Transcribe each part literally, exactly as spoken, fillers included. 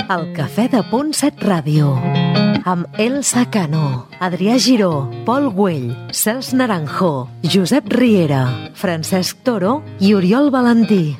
El Cafè de Punt set Ràdio, amb Elsa Cano, Adrià Giró, Pol Güell, Cels Naranjo, Josep Riera, Francesc Toro i Oriol Valentí.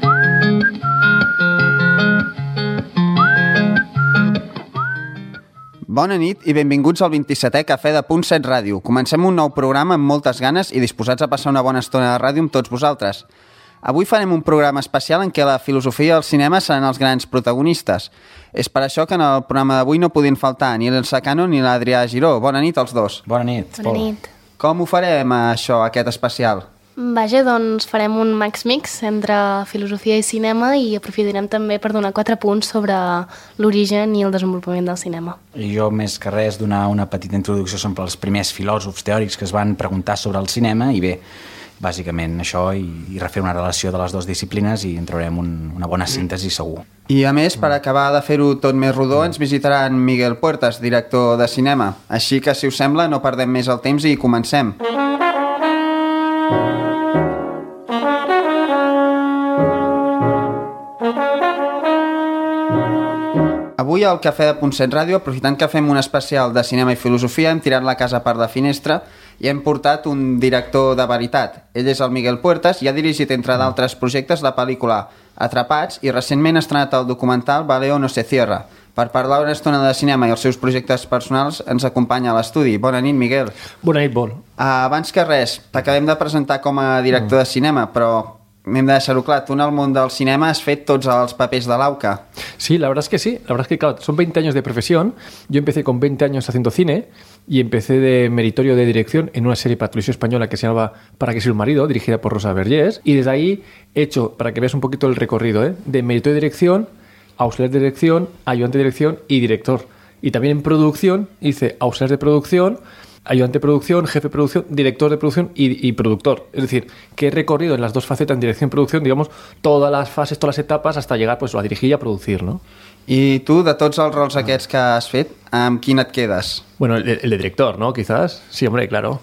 Bona nit i benvinguts al vint-i-setè Cafè de Punt set Ràdio. Comencem un nou programa amb moltes ganes i disposats a passar una bona estona de ràdio amb tots vosaltres. Avui farem un programa especial en què la filosofia i el cinema seran els grans protagonistes. És per això que en el programa d'avui no podien faltar ni l'Elsa Cano ni l'Adrià Giró. Bona nit als dos. Bona nit, Bona Pol. nit. Com ho farem, això, aquest especial? Vaja, doncs farem un max mix entre filosofia i cinema i aprofitarem també per donar quatre punts sobre l'origen i el desenvolupament del cinema. I jo, més que res, donar una petita introducció sobre els primers filòsofs teòrics que es van preguntar sobre el cinema i bé, bàsicament això i, i refer una relació de les dues disciplines i en traurem un, una bona síntesi segur. I a més, per acabar de fer-ho tot més rodó, ens visitarà en Miguel Puertas, director de cinema. Així que, si us sembla, no perdem més el temps i comencem. Avui al Cafè de Punt set Ràdio, aprofitant que fem un especial de cinema i filosofia, hem tirat la casa per la finestra i hem portat un director de veritat. Ell és el Miguel Puertas i ha dirigit, entre d'altres projectes, la pel·lícula Atrapats i recentment ha estrenat el documental Baleo no se cierra. Per parlar una estona de cinema i els seus projectes personals ens acompanya a l'estudi. Bona nit, Miguel. Bona nit, Pol. Uh, abans que res, t'acabem de presentar com a director de cinema, però m'hem de deixar-ho clar, tu en el món del cinema has fet tots els papers de l'Auca. Sí, la verdad es que sí. La verdad es que, claro, son veinte años de profesión. Yo empecé con veinte años haciendo cine y empecé de meritorio de dirección en una serie para televisión española que se llamaba Para que sea un marido, dirigida por Rosa Vergés. Y desde ahí he hecho, para que veas un poquito el recorrido, ¿eh? de meritorio de dirección, auxiliar de dirección, ayudante de dirección y director. Y también en producción hice auxiliar de producción, ayudante de producción, jefe de producción, director de producción y, y productor. Es decir, que he recorrido en las dos facetas, en dirección y producción, digamos, todas las fases, todas las etapas, hasta llegar pues, a dirigir y a producir, ¿no? I tu, de tots els rols aquests que has fet, amb quin et quedes? Bueno, el, el de director, ¿no? Quizás. Sí, hombre, claro.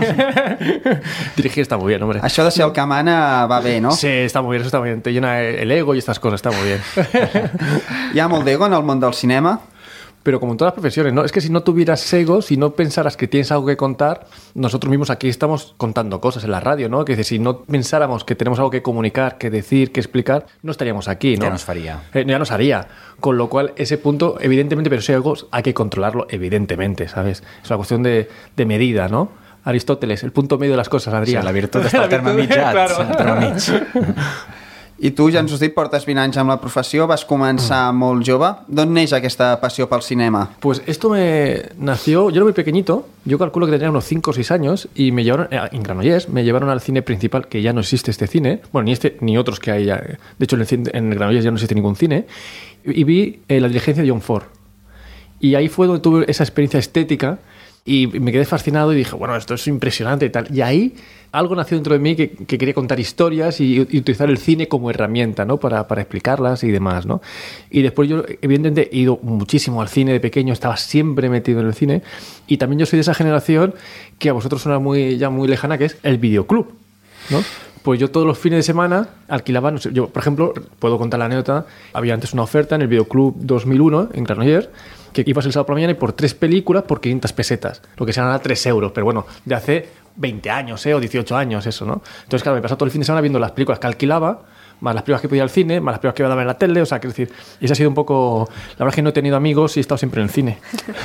Dirigir está muy bien, hombre. Això de ser el que mana va bé, no? Sí, está muy bien, eso está muy bien. Te llena el ego y estas cosas, está muy bien. Hi ha molt d'ego en el món del cinema? Pero como en todas las profesiones, ¿no? Es que si no tuvieras ego, si no pensaras que tienes algo que contar, nosotros mismos aquí estamos contando cosas en la radio, ¿no? Que si no pensáramos que tenemos algo que comunicar, que decir, que explicar, no estaríamos aquí, ¿no? Ya nos faría. Eh, ya nos haría. Con lo cual, ese punto, evidentemente, pero ese ego hay que controlarlo, evidentemente, ¿sabes? Es una cuestión de, de medida, ¿no? Aristóteles, el punto medio de las cosas, Adrià. Sí, la virtut està al terme mitjat, claro. al terme mig. I tu, ja ens ho has dit, portes vint anys amb la professió, vas començar mm. molt jove. D'on neix aquesta passió pel cinema? Pues esto me nació, yo era muy pequeñito, yo calculo que tenía unos cinco o seis años y me llevaron, en Granollers, me llevaron al cine principal, que ya no existe este cine, bueno, ni este ni otros que hay ya. De hecho, en, el, en Granollers ya no existe ningún cine, y, y vi eh, La diligencia de John Ford. Y ahí fue donde tuve esa experiencia estética y me quedé fascinado y dije, bueno, esto es impresionante y tal. Y ahí algo nació dentro de mí que, que quería contar historias y, y utilizar el cine como herramienta, ¿no? Para, para explicarlas y demás, ¿no? Y después yo, evidentemente, he ido muchísimo al cine de pequeño, estaba siempre metido en el cine. Y también yo soy de esa generación que a vosotros suena muy, ya muy lejana, que es el videoclub, ¿no? Pues yo todos los fines de semana alquilaba, no sé, yo, por ejemplo, puedo contar la anécdota, había antes una oferta en el Videoclub dos mil uno en Granollers, que ibas el sábado por la mañana y por tres películas por quinientas pesetas, lo que se llama tres euros, pero bueno, de hace veinte años, ¿eh? O dieciocho años, eso, ¿no? Entonces, claro, me pasaba todo el fin de semana viendo las películas que alquilaba, más las películas que podía al cine, más las películas que iba a dar en la tele, o sea, quiero decir, y ese ha sido un poco... La verdad es que no he tenido amigos y he estado siempre en el cine.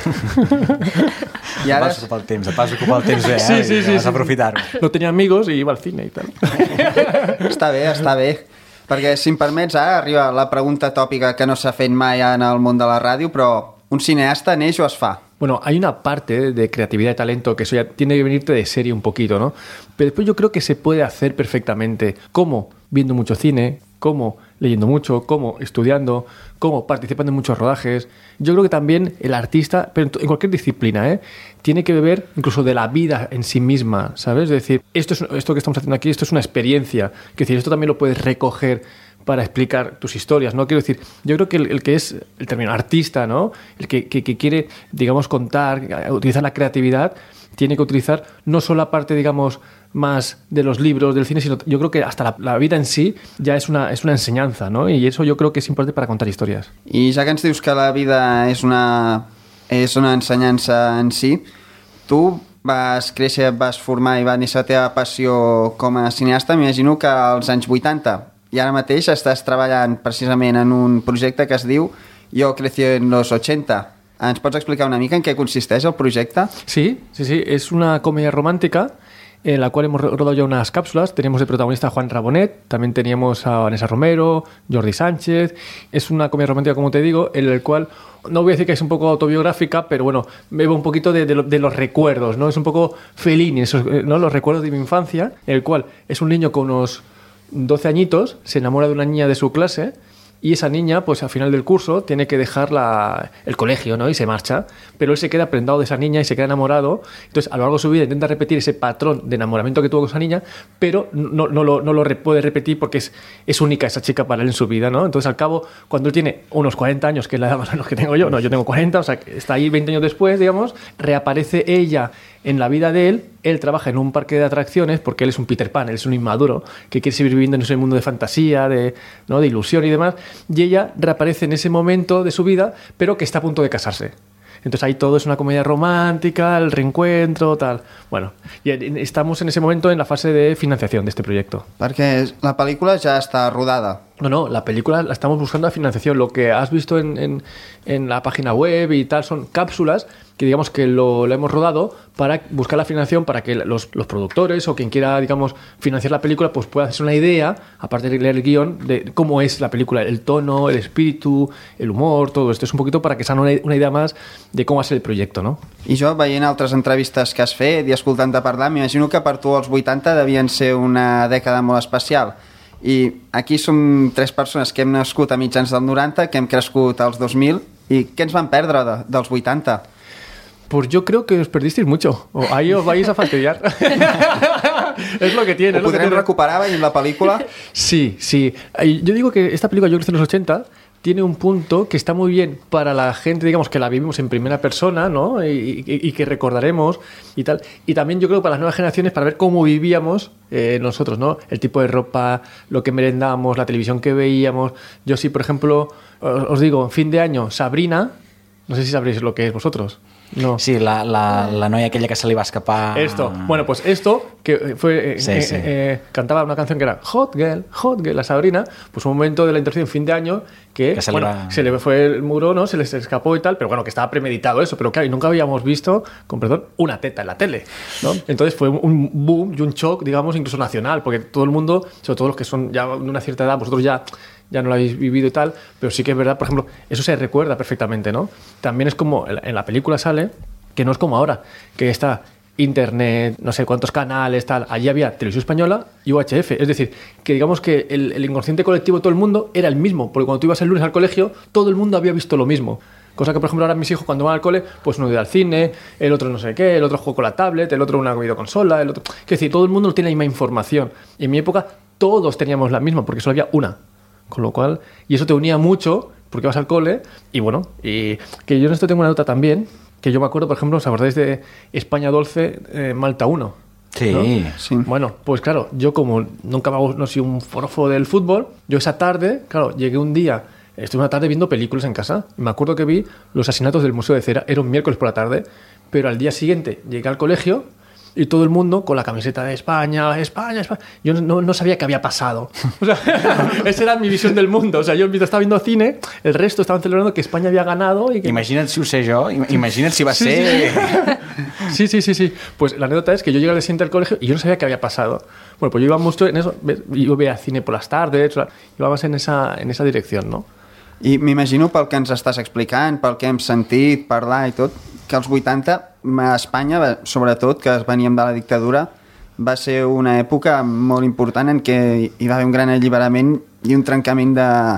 I ara... Vas ocupar el temps, vas ocupar el temps bé, eh? Sí, sí, sí. Vas sí. aprofitar-ho. No tenía amigos y iba al cine y tal. Està bé, està bé. Perquè, si em permets, ara arriba la pregunta tòpica que no s'ha fet mai en el món de la ràdio, però un cineasta neix o es fa? Bueno, hay una parte de creatividad y talento que eso ya tiene que venirte de serie un poquito, ¿no? Pero después yo creo que se puede hacer perfectamente. ¿Cómo? Viendo mucho cine, ¿cómo? Leyendo mucho, ¿cómo? Estudiando, ¿cómo? Participando en muchos rodajes. Yo creo que también el artista, pero en cualquier disciplina, ¿eh? Tiene que beber incluso de la vida en sí misma, ¿sabes? Es decir, esto, es, esto que estamos haciendo aquí, esto es una experiencia. Es decir, esto también lo puedes recoger para explicar tus historias, ¿no? Quiero decir, yo creo que el, el que es el término artista, ¿no? El que, que, que quiere, digamos, contar, utilizar la creatividad, tiene que utilizar no solo la parte, digamos, más de los libros, del cine, sino yo creo que hasta la, la vida en sí ya es una, es una enseñanza, ¿no? Y eso yo creo que es importante para contar historias. I ja que ens dius que la vida és una, és una ensenyança en si, tu vas créixer, vas formar i va néixer la teva passió com a cineasta, m'imagino que als anys vuitanta, i ara mateix estàs treballant precisament en un projecte que es diu Yo crecí en los ochenta. ¿Ens pots explicar una mica en qué consisteix el proyecto? Sí, sí, sí. Es una comedia romántica en la cual hemos rodado ya unas cápsulas. Teníamos de protagonista a Juan Rabonet, también teníamos a Vanessa Romero, Jordi Sánchez. Es una comedia romántica, como te digo, en la cual, no voy a decir que es un poco autobiográfica, pero bueno, bebo un poquito de, de, de los recuerdos, ¿no? Es un poco Fellini, esos, ¿no? Los recuerdos de mi infancia, en el cual es un niño con unos doce añitos, se enamora de una niña de su clase. Y esa niña, pues al final del curso, tiene que dejar la, el colegio, ¿no? Y se marcha. Pero él se queda prendado de esa niña y se queda enamorado. Entonces, a lo largo de su vida intenta repetir ese patrón de enamoramiento que tuvo con esa niña, pero no, no, lo, no lo puede repetir porque es, es única esa chica para él en su vida, ¿no? Entonces, al cabo, cuando él tiene unos cuarenta años, que es la edad más o menos que tengo yo, no, yo tengo cuarenta, o sea, que está ahí veinte años después, digamos, reaparece ella en la vida de él. Él trabaja en un parque de atracciones porque él es un Peter Pan, él es un inmaduro que quiere seguir viviendo en ese mundo de fantasía, de, ¿no? de ilusión y demás, y ella reaparece en ese momento de su vida, pero que está a punto de casarse. Entonces ahí todo es una comedia romántica, el reencuentro, tal. Bueno, y estamos en ese momento en la fase de financiación de este proyecto. Perquè la pel·lícula ja està rodada. No, no, la película la estamos buscando a financiación. Lo que has visto en, en, en la página web y tal son cápsulas que digamos que lo, lo hemos rodado para buscar la financiación para que los, los productores o quien quiera, digamos, financiar la película pues pueda hacerse una idea, aparte de leer el guión, de cómo es la película, el tono, el espíritu, el humor, todo esto. Es un poquito para que se hagan una, una idea más de com va ser el projecte, no? I jo, veient altres entrevistes que has fet i escoltant-te parlar, m'imagino que per tu els vuitanta devien ser una dècada molt especial. I aquí som tres persones que hem nascut a mitjans del noranta, que hem crescut als dos mil, i què ens van perdre de, dels vuitanta? Pues yo creo que os perdisteis mucho. O ahí os vais a fastidiar. Es lo que tiene. ¿Ho podrem recuperar veient la pel·lícula? Sí, sí. Yo digo que esta película, Yo crecí en los ochenta, tiene un punto que está muy bien para la gente, digamos, que la vivimos en primera persona, ¿no? Y, y, y que recordaremos y tal. Y también yo creo para las nuevas generaciones, para ver cómo vivíamos eh, nosotros, ¿no? El tipo de ropa, lo que merendábamos, la televisión que veíamos. Yo sí, por ejemplo, os, os digo, fin de año, Sabrina, no sé si sabréis lo que es vosotros. No. Sí, la, la, la noia aquella que se li va escapar... Esto, bueno, pues esto, que fue eh, sí, eh, sí. Eh, cantaba una canción que era Hot Girl, Hot Girl, la Sabrina, pues un momento de la introducción fin de año que, que se, bueno, le va... se le fue el muro, ¿no? Se les escapó y tal, pero bueno, que estaba premeditado eso, pero claro, y nunca habíamos visto, con perdón, una teta en la tele, ¿no? Entonces fue un boom y un shock, digamos, incluso nacional, porque todo el mundo, sobre todo los que son ya de una cierta edad, vosotros ya... ya no lo habéis vivido y tal, pero sí que es verdad, por ejemplo, eso se recuerda perfectamente, ¿no? También es como, en la película sale, que no es como ahora, que está internet, no sé cuántos canales, tal, allí había televisión española y U H F, es decir, que digamos que el, el inconsciente colectivo de todo el mundo era el mismo, porque cuando tú ibas el lunes al colegio, todo el mundo había visto lo mismo. Cosa que, por ejemplo, ahora mis hijos cuando van al cole, pues uno iba al cine, el otro no sé qué, el otro jugó con la tablet, el otro una videoconsola, el otro... Es decir, todo el mundo tiene la misma información. Y en mi época todos teníamos la misma, porque solo había una. Con lo cual, y eso te unía mucho porque vas al cole y bueno, y que yo en esto tengo una nota también, que yo me acuerdo, por ejemplo, ¿os acordáis de España doce, eh, Malta uno? Sí, ¿no? Sí. Bueno, pues claro, yo como nunca me no soy un forofo del fútbol, yo esa tarde, claro, llegué un día, estuve una tarde viendo películas en casa, y me acuerdo que vi Los asesinatos del Museo de Cera, era un miércoles por la tarde, pero al día siguiente llegué al colegio y todo el mundo con la camiseta de España, España, España. Yo no, no sabía qué había pasado. O sea, esa era mi visión del mundo. O sea, yo mientras estaba viendo cine, el resto estaban celebrando que España había ganado. Y que... Imagina't si ho sé jo, imagina't si va sí, ser... Sí. sí, sí, sí, sí. Pues la anécdota es que yo llegué al día siguiente al colegio y yo no sabía qué había pasado. Bueno, pues yo iba mucho en eso. Yo veía cine por las tardes, iba más en esa, en esa dirección, ¿no? I m'imagino, pel que ens estàs explicant, pel que hem sentit, parlar i tot, que als vuitanta, a Espanya, sobretot, que veníem de la dictadura, va ser una època molt important en què hi va haver un gran alliberament i un trencament de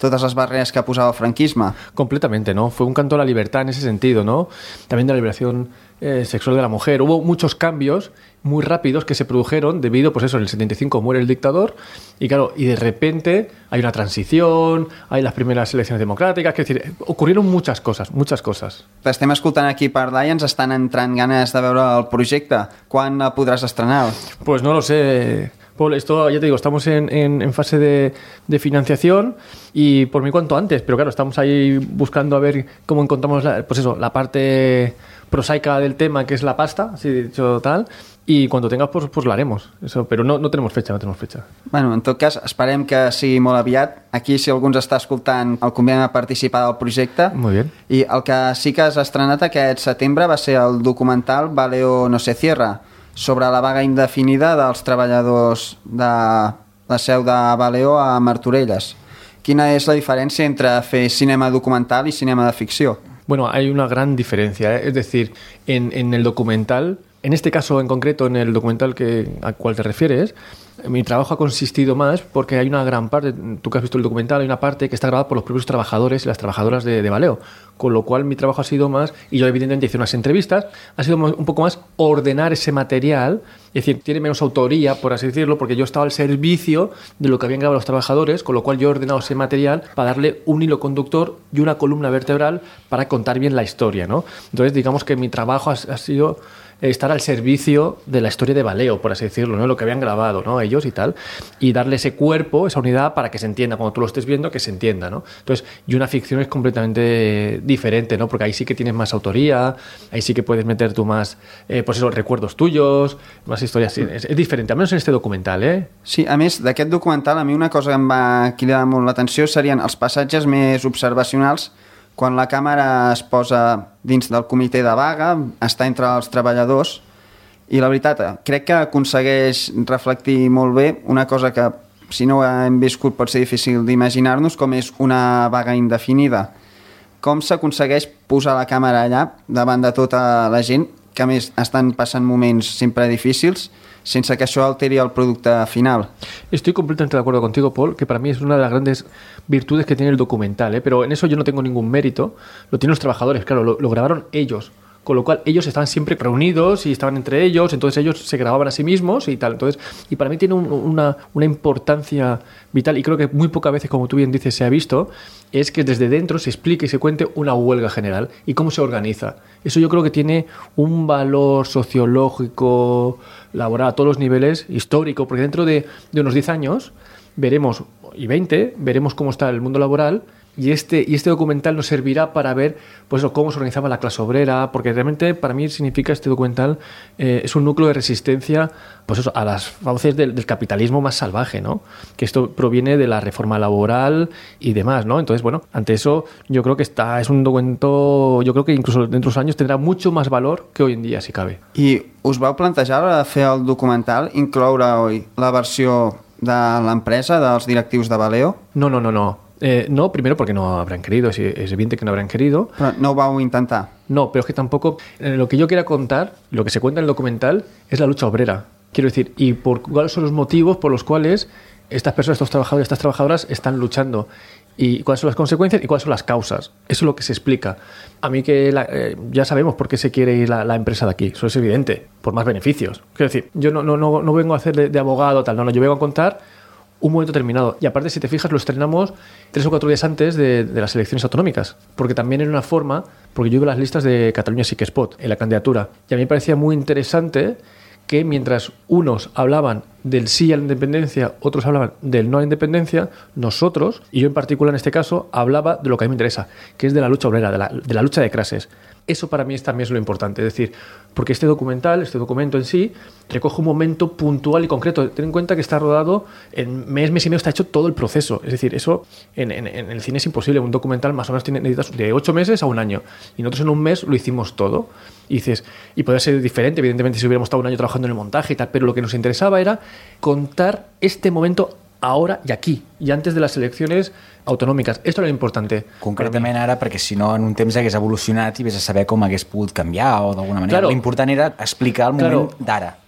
todas las barreras que posaba el franquismo. Completamente, ¿no? Fue un canto a la libertad en ese sentido, ¿no? También de la liberación eh, sexual de la mujer. Hubo muchos cambios muy rápidos que se produjeron debido, pues eso, en el setenta y cinco muere el dictador y claro, y de repente hay una transición, hay las primeras elecciones democráticas, es decir, ocurrieron muchas cosas, muchas cosas. T'estem escoltant aquí parlar i ens estan entrant ganes de veure el projecte. Quan podràs estrenar? Pues no lo sé, Paul, esto ya te digo, estamos en, en, en fase de, de financiación y por mí cuanto antes, pero claro, estamos ahí buscando a ver cómo encontramos la, pues eso, la parte prosaica del tema, que es la pasta, así dicho tal, i quan ho tingues, pues, pues l'haremos. Eso, però no, no tenim fecha, no tenim fecha. Bueno, en tot cas, esperem que sigui molt aviat. Aquí, si algú ens està escoltant, el convidem a participar del projecte. Muy bien. I el que sí que has estrenat aquest setembre va ser el documental Valeo no se cierra, sobre la vaga indefinida dels treballadors de la seu de Valeo a Martorelles. Quina és la diferència entre fer cinema documental i cinema de ficció? Bueno, hay una gran diferencia, ¿eh? Es decir, en, en el documental, en este caso en concreto, en el documental que, al cual te refieres, mi trabajo ha consistido más porque hay una gran parte, tú que has visto el documental, hay una parte que está grabada por los propios trabajadores y las trabajadoras de, de Valeo, con lo cual mi trabajo ha sido más, y yo evidentemente hice unas entrevistas, ha sido un poco más ordenar ese material, es decir, tiene menos autoría, por así decirlo, porque yo estaba al servicio de lo que habían grabado los trabajadores, con lo cual yo he ordenado ese material para darle un hilo conductor y una columna vertebral para contar bien la historia, ¿no? Entonces, digamos que mi trabajo ha, ha sido estar al servicio de la historia de Valeo, por así decirlo, ¿no? Lo que habían grabado, ¿no? Ellos y tal, y darle ese cuerpo, esa unidad para que se entienda, cuando tú lo estés viendo, que se entienda, ¿no? Entonces, y una ficción es completamente diferente, ¿no? Porque ahí sí que tienes más autoría, ahí sí que puedes meter tú más, eh, pues eso, recuerdos tuyos, más historias, sí, es, es diferente, al menos en este documental, ¿eh? Sí, a més, d'aquest documental, a mi una cosa que em va cridar molt l'atenció serien els passatges més observacionals quan la càmera es posa dins del comitè de vaga, està entre els treballadors, i la veritat, crec que aconsegueix reflectir molt bé una cosa que, si no ho hem viscut, pot ser difícil d'imaginar-nos, com és una vaga indefinida. Com s'aconsegueix posar la càmera allà davant de tota la gent, que a més estan passant moments sempre difícils, sense que això alteri el producte final. Estoy completamente de acuerdo contigo, Paul, que para mí es una de las grandes virtudes que tiene el documental, ¿eh? Pero en eso yo no tengo ningún mérito, lo tienen los trabajadores, claro, lo, lo grabaron ellos, con lo cual ellos estaban siempre reunidos y estaban entre ellos, entonces ellos se grababan a sí mismos y tal, entonces, y para mí tiene un, una, una importancia vital, y creo que muy pocas veces, como tú bien dices, se ha visto, es que desde dentro se explique y se cuente una huelga general y cómo se organiza. Eso yo creo que tiene un valor sociológico, laboral, a todos los niveles, histórico, porque dentro de, de unos diez años veremos, y veinte, veremos cómo está el mundo laboral. Y este, y este documental nos servirá para ver pues, cómo se organizaba la clase obrera, porque realmente para mí significa este documental, eh, es un núcleo de resistencia pues eso, a las fauces del, del capitalismo más salvaje, ¿no? Que esto proviene de la reforma laboral y demás, ¿no? Entonces, bueno, ante eso yo creo que está, es un documento, yo creo que incluso dentro de unos años tendrá mucho más valor que hoy en dia, si cabe. I us vau plantejar a fer el documental incloure oi, la versió de l'empresa, dels directius de Valeo? No, no, no, no. Eh, no, primero porque no habrán querido, es, es evidente que no habrán querido. Però no ho vau intentar? No, pero es que tampoco, eh, lo que yo quiera contar, lo que se cuenta en el documental es la lucha obrera. Quiero decir, y por cuáles son los motivos por los cuales estas personas, estos trabajadores, estas trabajadoras están luchando, y cuáles son las consecuencias y cuáles son las causas. Eso es lo que se explica. A mí que la, eh, ya sabemos por qué se quiere ir la, la empresa de aquí, eso es evidente, por más beneficios. Quiero decir, yo no, no, no, no vengo a hacer de, de abogado, tal, no, no, yo vengo a contar un momento terminado. Y aparte, si te fijas, lo estrenamos tres o cuatro días antes de, de las elecciones autonómicas, porque también era una forma, porque yo iba a las listas de Cataluña Sí que es Pot, en la candidatura, y a mí me parecía muy interesante que mientras unos hablaban del sí a la independencia, otros hablaban del no a la independencia, nosotros, y yo en particular en este caso, hablaba de lo que a mí me interesa, que es de la lucha obrera, de la, de la lucha de clases. Eso para mí es, también es lo importante, es decir, porque este documental, este documento en sí, recoge un momento puntual y concreto. Ten en cuenta que está rodado en mes, mes y medio, está hecho todo el proceso. Es decir, eso en, en, en el cine es imposible. Un documental más o menos tiene, necesitas de ocho meses a un año. Y nosotros en un mes lo hicimos todo. Y dices, y podría ser diferente, evidentemente, si hubiéramos estado un año trabajando en el montaje y tal, pero lo que nos interesaba era contar este momento ahora y aquí, y antes de las elecciones autonòmiques. Esto era importante. Concretament ara, perquè si no en un temps hagués evolucionat i vés a saber com hagués pogut canviar o d'alguna manera. Claro. L'important era explicar el moment Claro. d'ara.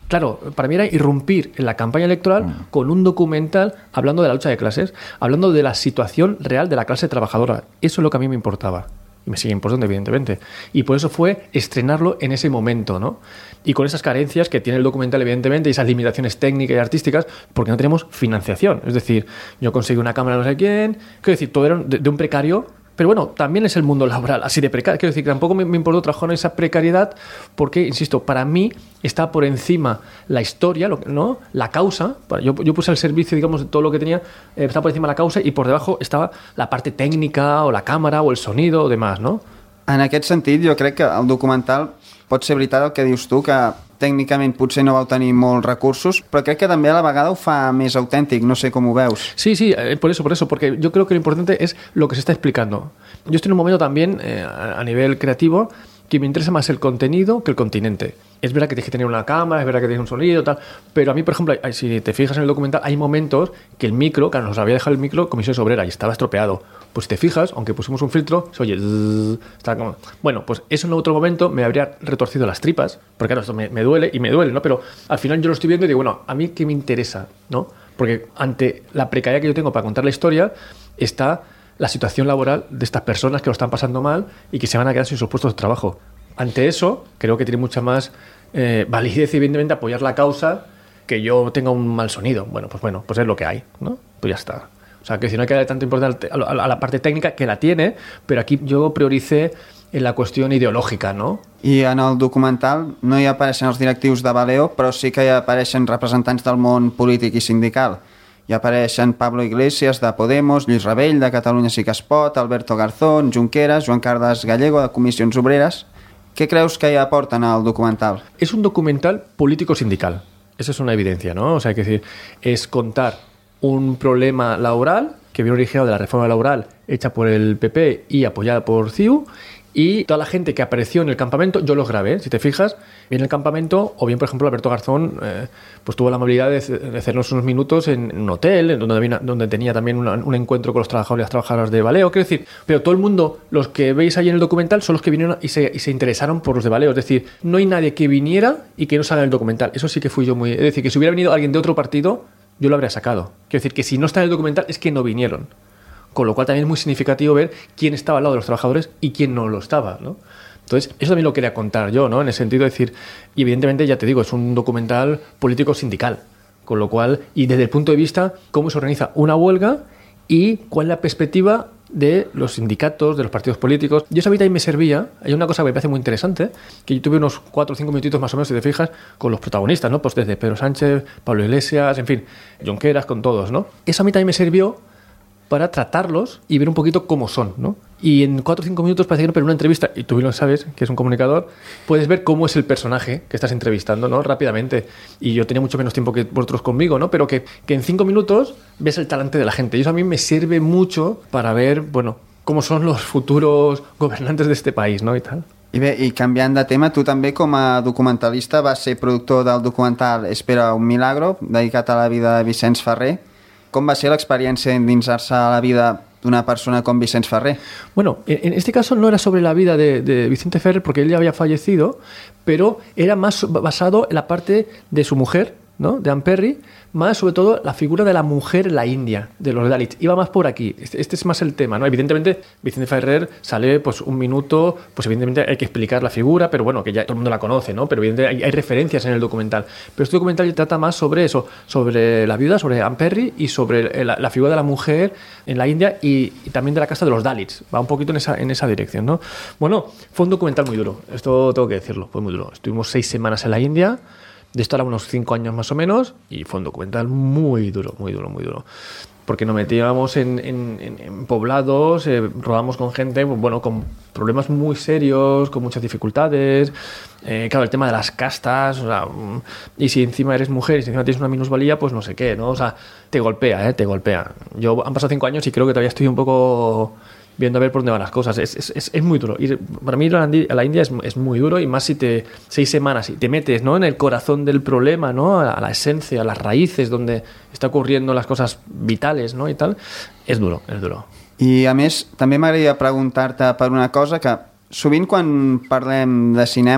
Claro, para mí era irrumpir en la campaña electoral mm. con un documental hablando de la lucha de clases, hablando de la situación real de la clase trabajadora. Eso es lo que a mí me importaba. Y me sigue importando, evidentemente. Y por eso fue estrenarlo en ese momento, ¿no? Y con esas carencias que tiene el documental, evidentemente, y esas limitaciones técnicas y artísticas, porque no tenemos financiación. Es decir, yo conseguí una cámara no sé quién... Quiero decir, todo era de, de un precario... Pero bueno, también es el mundo laboral, así de precario. Quiero decir, que tampoco me, me importó trabajar en esa precariedad porque, insisto, para mí está por encima la historia, ¿no? La causa. Yo, yo puse al servicio, digamos, de todo lo que tenía, eh, estaba por encima la causa y por debajo estaba la parte técnica o la cámara o el sonido o demás, ¿no? En aquest sentit, jo crec que el documental pot ser veritat el que dius tu, que tècnicament potser no vau tenir molts recursos, però crec que també a la vegada ho fa més autèntic, no sé com ho veus. Sí, sí, eh, por eso, por eso, porque yo creo que lo importante es lo que se está explicando. Yo estoy en un momento también, eh, a nivel creativo, que me interesa más el contenido que el continente. Es verdad que tienes que tener una cámara, es verdad que tienes un sonido, tal, pero a mí, por ejemplo, si te fijas en el documental, hay momentos que el micro, que nos había dejado el micro Comisiones Obreras y estaba estropeado. Pues si te fijas, aunque pusimos un filtro, se oye... Zzz, está como... Bueno, pues eso en otro momento me habría retorcido las tripas, porque claro, esto me, me duele y me duele, ¿no? Pero al final yo lo estoy viendo y digo, bueno, ¿a mí qué me interesa, no? Porque ante la precariedad que yo tengo para contar la historia está la situación laboral de estas personas que lo están pasando mal y que se van a quedar sin sus puestos de trabajo. Ante eso, creo que tiene mucha más eh, validez y evidentemente apoyar la causa que yo tenga un mal sonido. Bueno, pues bueno, pues es lo que hay, ¿no? Pues ya está. O sea, que si no hay que darle tanto importancia a la parte técnica, que la tiene, pero aquí yo prioricé en la cuestión ideològica, no? I en el documental no hi apareixen els directius de Valeo, però sí que hi apareixen representants del món polític i sindical. Hi apareixen Pablo Iglesias, de Podemos, Lluís Rabell, de Catalunya Sí que es pot, Alberto Garzón, Junqueras, Joan Carles Gallego, de Comissions Obreres. ¿Qué creus que hi aporten al documental? Es un documental político-sindical. Esa es una evidencia, ¿no? O sea, hay que decir, es contar un problema laboral que viene originado de la reforma laboral hecha por el P P y apoyada por C I U, y toda la gente que apareció en el campamento, yo los grabé, si te fijas, bien en el campamento, o bien, por ejemplo, Alberto Garzón eh, pues tuvo la amabilidad de, de hacernos unos minutos en, en un hotel, en donde, había, donde tenía también una, un encuentro con los trabajadores y las trabajadoras de Valeo, quiero decir, pero todo el mundo, los que veis ahí en el documental, son los que vinieron y se, y se interesaron por los de Valeo, es decir, no hay nadie que viniera y que no salga en el documental, eso sí que fui yo muy... Es decir, que si hubiera venido alguien de otro partido, yo lo habría sacado. Quiero decir, que si no está en el documental es que no vinieron. Con lo cual también es muy significativo ver quién estaba al lado de los trabajadores y quién no lo estaba, ¿no? Entonces, eso también lo quería contar yo, ¿no? En el sentido de decir, y evidentemente, ya te digo, es un documental político-sindical, con lo cual, y desde el punto de vista, cómo se organiza una huelga y cuál es la perspectiva de los sindicatos, de los partidos políticos. Y eso a mí también me servía. Hay una cosa que me parece muy interesante, que yo tuve unos cuatro o cinco minutitos más o menos, si te fijas, con los protagonistas, ¿no? Pues desde Pedro Sánchez, Pablo Iglesias, en fin, Junqueras, con todos, ¿no? Eso a mí también me sirvió para tratarlos y ver un poquito cómo son, ¿no? Y en cuatro o cinco minutos parece que no, pero en una entrevista, y tú bien lo sabes, que es un comunicador, puedes ver cómo es el personaje que estás entrevistando, ¿no? Rápidamente. Y yo tenía mucho menos tiempo que vosotros conmigo, ¿no? Pero que, que en cinco minutos ves el talante de la gente. Y eso a mí me sirve mucho para ver, bueno, cómo son los futuros gobernantes de este país, ¿no? Y tal. I bé, i canviant de tema, tu també com a documentalista vas ser productor del documental Espera un milagro, dedicat a la vida de Vicenç Ferrer. Com va ser l'experiència endinsar-se a la vida d'una persona com Vicenç Ferrer? Bueno, en este caso no era sobre la vida de, de Vicente Ferrer, porque él ya había fallecido, pero era más basado en la parte de su mujer, ¿no? De Anne Perry, más sobre todo la figura de la mujer en la India, de los Dalits. Iba más por aquí. Este, este es más el tema, ¿no? Evidentemente, Vicente Ferrer sale pues un minuto, pues evidentemente hay que explicar la figura, pero bueno, que ya todo el mundo la conoce, ¿no? Pero evidentemente hay, hay referencias en el documental. Pero este documental trata más sobre eso, sobre la viuda, sobre Anne Perry y sobre la, la figura de la mujer en la India y, y también de la casta de los Dalits. Va un poquito en esa, en esa dirección, ¿no? Bueno, fue un documental muy duro. Esto tengo que decirlo, fue muy duro. Estuvimos seis semanas en la India. De esto era unos cinco años más o menos, y fue un documental muy duro, muy duro, muy duro. Porque nos metíamos en, en, en, en poblados, eh, rodamos con gente, bueno, con problemas muy serios, con muchas dificultades. Eh, claro, el tema de las castas, o sea, y si encima eres mujer y si encima tienes una minusvalía, pues no sé qué, ¿no? O sea, te golpea, ¿eh? Te golpea. Yo han pasado cinco años y creo que todavía estoy un poco viendo a ver por dónde van las cosas. Es, es, es, es muy duro. Y para mí la, la India es, es muy duro, y más si te seis semanas y te metes, ¿no? En el corazón del problema, ¿no? A la esencia, a las raíces donde está ocurriendo las cosas vitales, ¿no? Y tal. És duro, és duro. I a més, també m'agradaria preguntar-te per una cosa que sovint quan parlem de cinema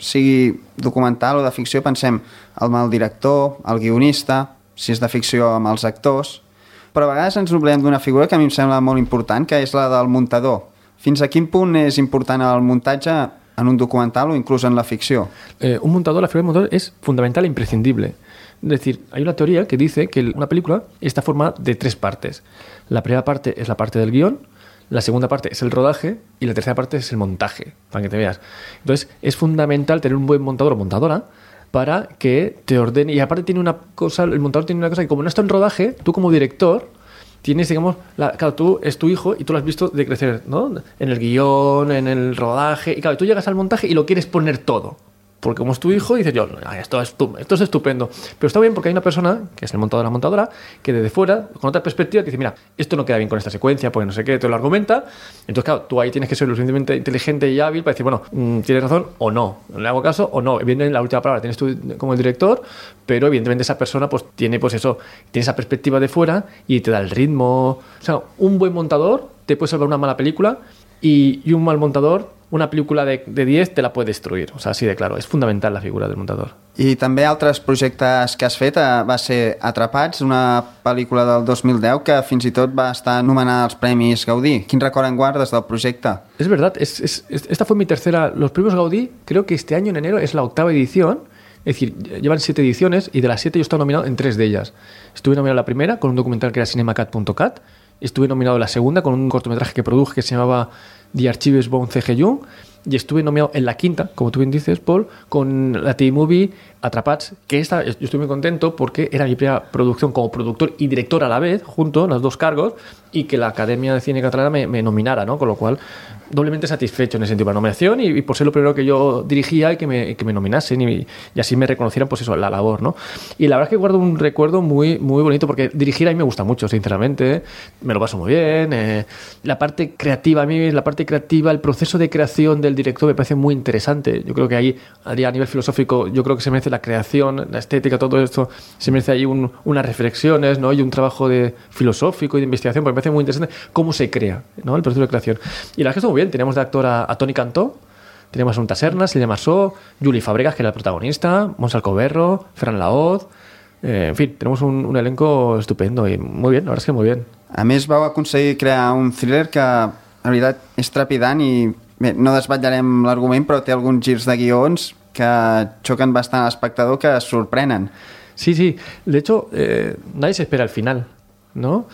sigui documental o de ficció, pensem amb el director, el guionista, si és de ficció amb els actors, però a vegades ens oblidem d'una figura que a mi em sembla molt important, que és la del muntador. Fins a quin punt és important el muntatge en un documental o incluso en la ficció? Eh, un montador, la figura del montador es fundamental e imprescindible. Es decir, hay una teoría que dice que una película está formada de tres partes. La primera parte es la parte del guión, la segunda parte es el rodaje y la tercera parte es el montaje, para que te veas. Entonces, es fundamental tener un buen montador o montadora para que te ordene. Y aparte tiene una cosa, el montador tiene una cosa que como no está en rodaje, tú como director tienes, digamos, la, claro, tú es tu hijo y tú lo has visto de crecer, ¿no? En el guión, en el rodaje, y claro, tú llegas al montaje y lo quieres poner todo. Porque como es tu hijo, dices yo, esto es, esto es estupendo. Pero está bien porque hay una persona, que es el montador o la montadora, que desde fuera, con otra perspectiva, te dice, mira, esto no queda bien con esta secuencia, pues no sé qué, te lo argumenta. Entonces, claro, tú ahí tienes que ser lo suficientemente inteligente y hábil para decir, bueno, mmm, tienes razón o no. ¿Le hago caso o no? Evidentemente, la última palabra tienes tú como el director, pero evidentemente esa persona pues tiene pues eso, tiene esa perspectiva de fuera y te da el ritmo. O sea, un buen montador te puede salvar una mala película y, y un mal montador, una pel·lícula de, de diez te la puede destruir. O sea, así de claro. És fundamental la figura del muntador. I també altres projectes que has fet eh, va ser Atrapats, una pel·lícula del dos mil deu que fins i tot va estar nomenada als Premis Gaudí. Quin record en guardes del projecte? Es verdad, es, es, esta fue mi tercera... Los premios Gaudí, creo que este año en enero es la octava edición. Es decir, llevan siete ediciones y de las siete yo he estado nominado en tres de ellas. Estuve nominado en la primera con un documental que era cinemacat punto cat. Estuve nominado en la segunda con un cortometraje que produje que se llamaba The Archives von C G Jung, y estuve nominado en la quinta, como tú bien dices, Paul, con la T V-Movie Atrapats, que esta, yo estoy muy contento porque era mi primera producción como productor y director a la vez, junto, los dos cargos, y que la Academia de Cine Catalana me, me nominara, ¿no? Con lo cual, doblemente satisfecho en ese sentido de la nominación y, y por ser lo primero que yo dirigía y que me, que me nominasen y, y así me reconocieran, pues eso, la labor, ¿no? Y la verdad es que guardo un recuerdo muy, muy bonito porque dirigir a mí me gusta mucho, sinceramente, me lo paso muy bien, eh, la parte creativa, a mí la parte creativa, el proceso de creación del director me parece muy interesante. Yo creo que ahí, a nivel filosófico, yo creo que se merece la creación, la estética, todo esto, se merece ahí un, unas reflexiones, ¿no? Y un trabajo de filosófico y de investigación, porque me parece muy interesante cómo se crea, ¿no? El proceso de creación. Y la verdad es que está muy bien. Tenemos de actor a, a Toni Cantó, tenemos a Unta Serna, Silvia Marsó, Juli Fàbregas, que era el protagonista, Mons Alcoberro, Ferran Laoz, eh, en fin, tenemos un, un elenco estupendo y muy bien, la verdad es que muy bien. A més, vau aconseguir crear un thriller que, en veritat, és trepidant i bé, no desvetllarem l'argument, però té alguns girs de guions que xoquen bastant a l'espectador, que sorprenen. Sí, sí. De hecho, eh, nadie se espera al final, ¿no?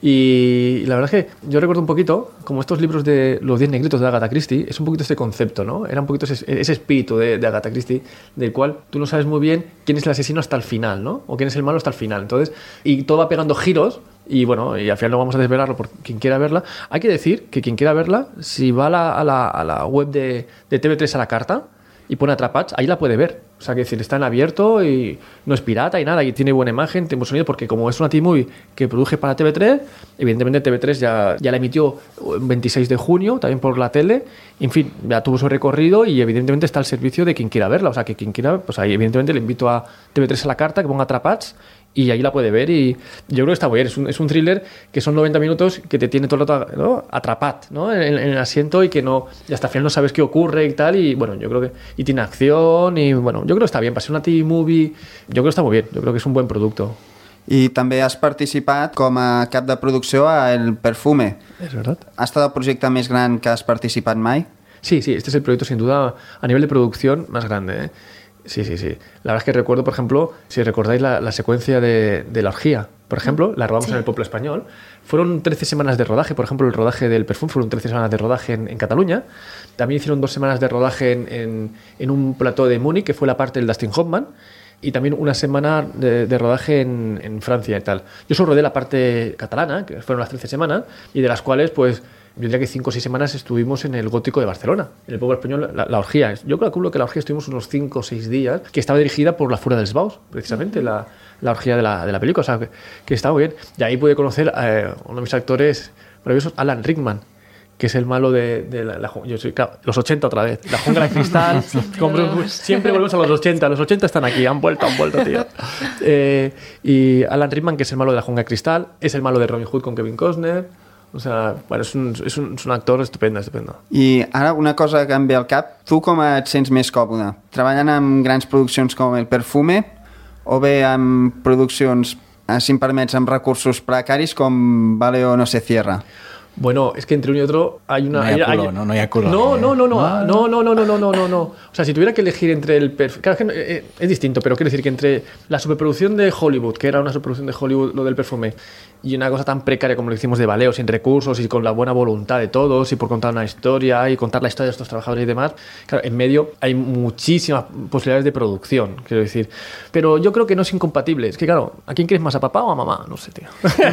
Y la verdad es que yo recuerdo un poquito, como estos libros de los diez negritos de Agatha Christie, es un poquito este concepto, ¿no? Era un poquito ese, ese espíritu de, de Agatha Christie, del cual tú no sabes muy bien quién es el asesino hasta el final, ¿no? O quién es el malo hasta el final. Entonces, y todo va pegando giros, y bueno, y al final no vamos a desvelarlo por quien quiera verla. Hay que decir que quien quiera verla, si va a la, a la, a la web de, de T V tres a la carta y pone Atrapats, ahí la puede ver. O sea, que decir, está en abierto y no es pirata y nada, y tiene buena imagen, tiene buen sonido, porque como es una T-Movie que produje para T V tres, evidentemente T V tres ya, ya la emitió el veintiséis de junio, también por la tele, en fin, ya tuvo su recorrido y evidentemente está al servicio de quien quiera verla. O sea, que quien quiera, pues ahí evidentemente le invito a T V tres a la carta, que ponga Atrapats, y ahí la puede ver y yo creo que está muy bien. Es un, es un thriller que son noventa minutos que te tiene todo el rato, ¿no?, atrapat, ¿no?, en, en el asiento y que no, y hasta el final no sabes qué ocurre y tal, y bueno, yo creo que y tiene acción y bueno, yo creo que está bien, para ser una T V-movie, yo creo que está muy bien, yo creo que es un buen producto. I també has participat com a cap de producció a El Perfume. Es verdad. Ha estat el projecte més gran que has participat mai? Sí, sí, este es el proyecto sin duda a nivel de producción más grande, ¿eh? Sí, sí, sí. La verdad es que recuerdo, por ejemplo, si recordáis la, la secuencia de, de la orgía, por ejemplo, la rodamos sí. en el Pueblo Español. Fueron trece semanas de rodaje, por ejemplo, el rodaje del Perfume fueron trece semanas de rodaje en, en Cataluña. También hicieron dos semanas de rodaje en, en, en un plató de Múnich, que fue la parte del Dustin Hoffman, y también una semana de, de rodaje en, en Francia y tal. Yo solo rodé la parte catalana, que fueron las trece semanas, y de las cuales, pues, yo diría que cinco o seis semanas estuvimos en el Gótico de Barcelona, en el pueblo español, la, la orgía. Yo calculo que la orgía estuvimos unos cinco o seis días, que estaba dirigida por La Fura dels Baus, precisamente, la, la orgía de la, de la película, o sea, que, que estaba muy bien. Y ahí pude conocer a eh, uno de mis actores maravillosos, Alan Rickman, que es el malo de, de la, la, yo soy, claro, los ochenta otra vez, la jungla de cristal, siempre, siempre volvemos a los ochenta, los ochenta están aquí, han vuelto, han vuelto, tío. Eh, y Alan Rickman, que es el malo de la jungla de cristal, es el malo de Robin Hood con Kevin Costner. O sea, bueno, és un, és un, és un actor estupendo, estupendo. I ara una cosa que em ve al cap, tu com et sents més còmode? Treballant amb grans produccions com El Perfume o bé amb produccions, si em permets, amb recursos precaris com Vale o No se cierra? Bueno, es que entre uno y otro hay una... No hay hay, culo, hay, no, no hay culo. No, no, no, no, no, no, no, no, no, no, no, no. O sea, si tuviera que elegir entre el... Perf... Claro, es, que eh, es distinto, pero quiero decir que entre la superproducción de Hollywood, que era una superproducción de Hollywood, lo del Perfume, y una cosa tan precaria como lo hicimos de Valeo, sin recursos y con la buena voluntad de todos y por contar una historia y contar la historia de estos trabajadores y demás, claro, en medio hay muchísimas posibilidades de producción, quiero decir. Pero yo creo que no es incompatible. Es que, claro, ¿a quién quieres más, a papá o a mamá? No sé, tío.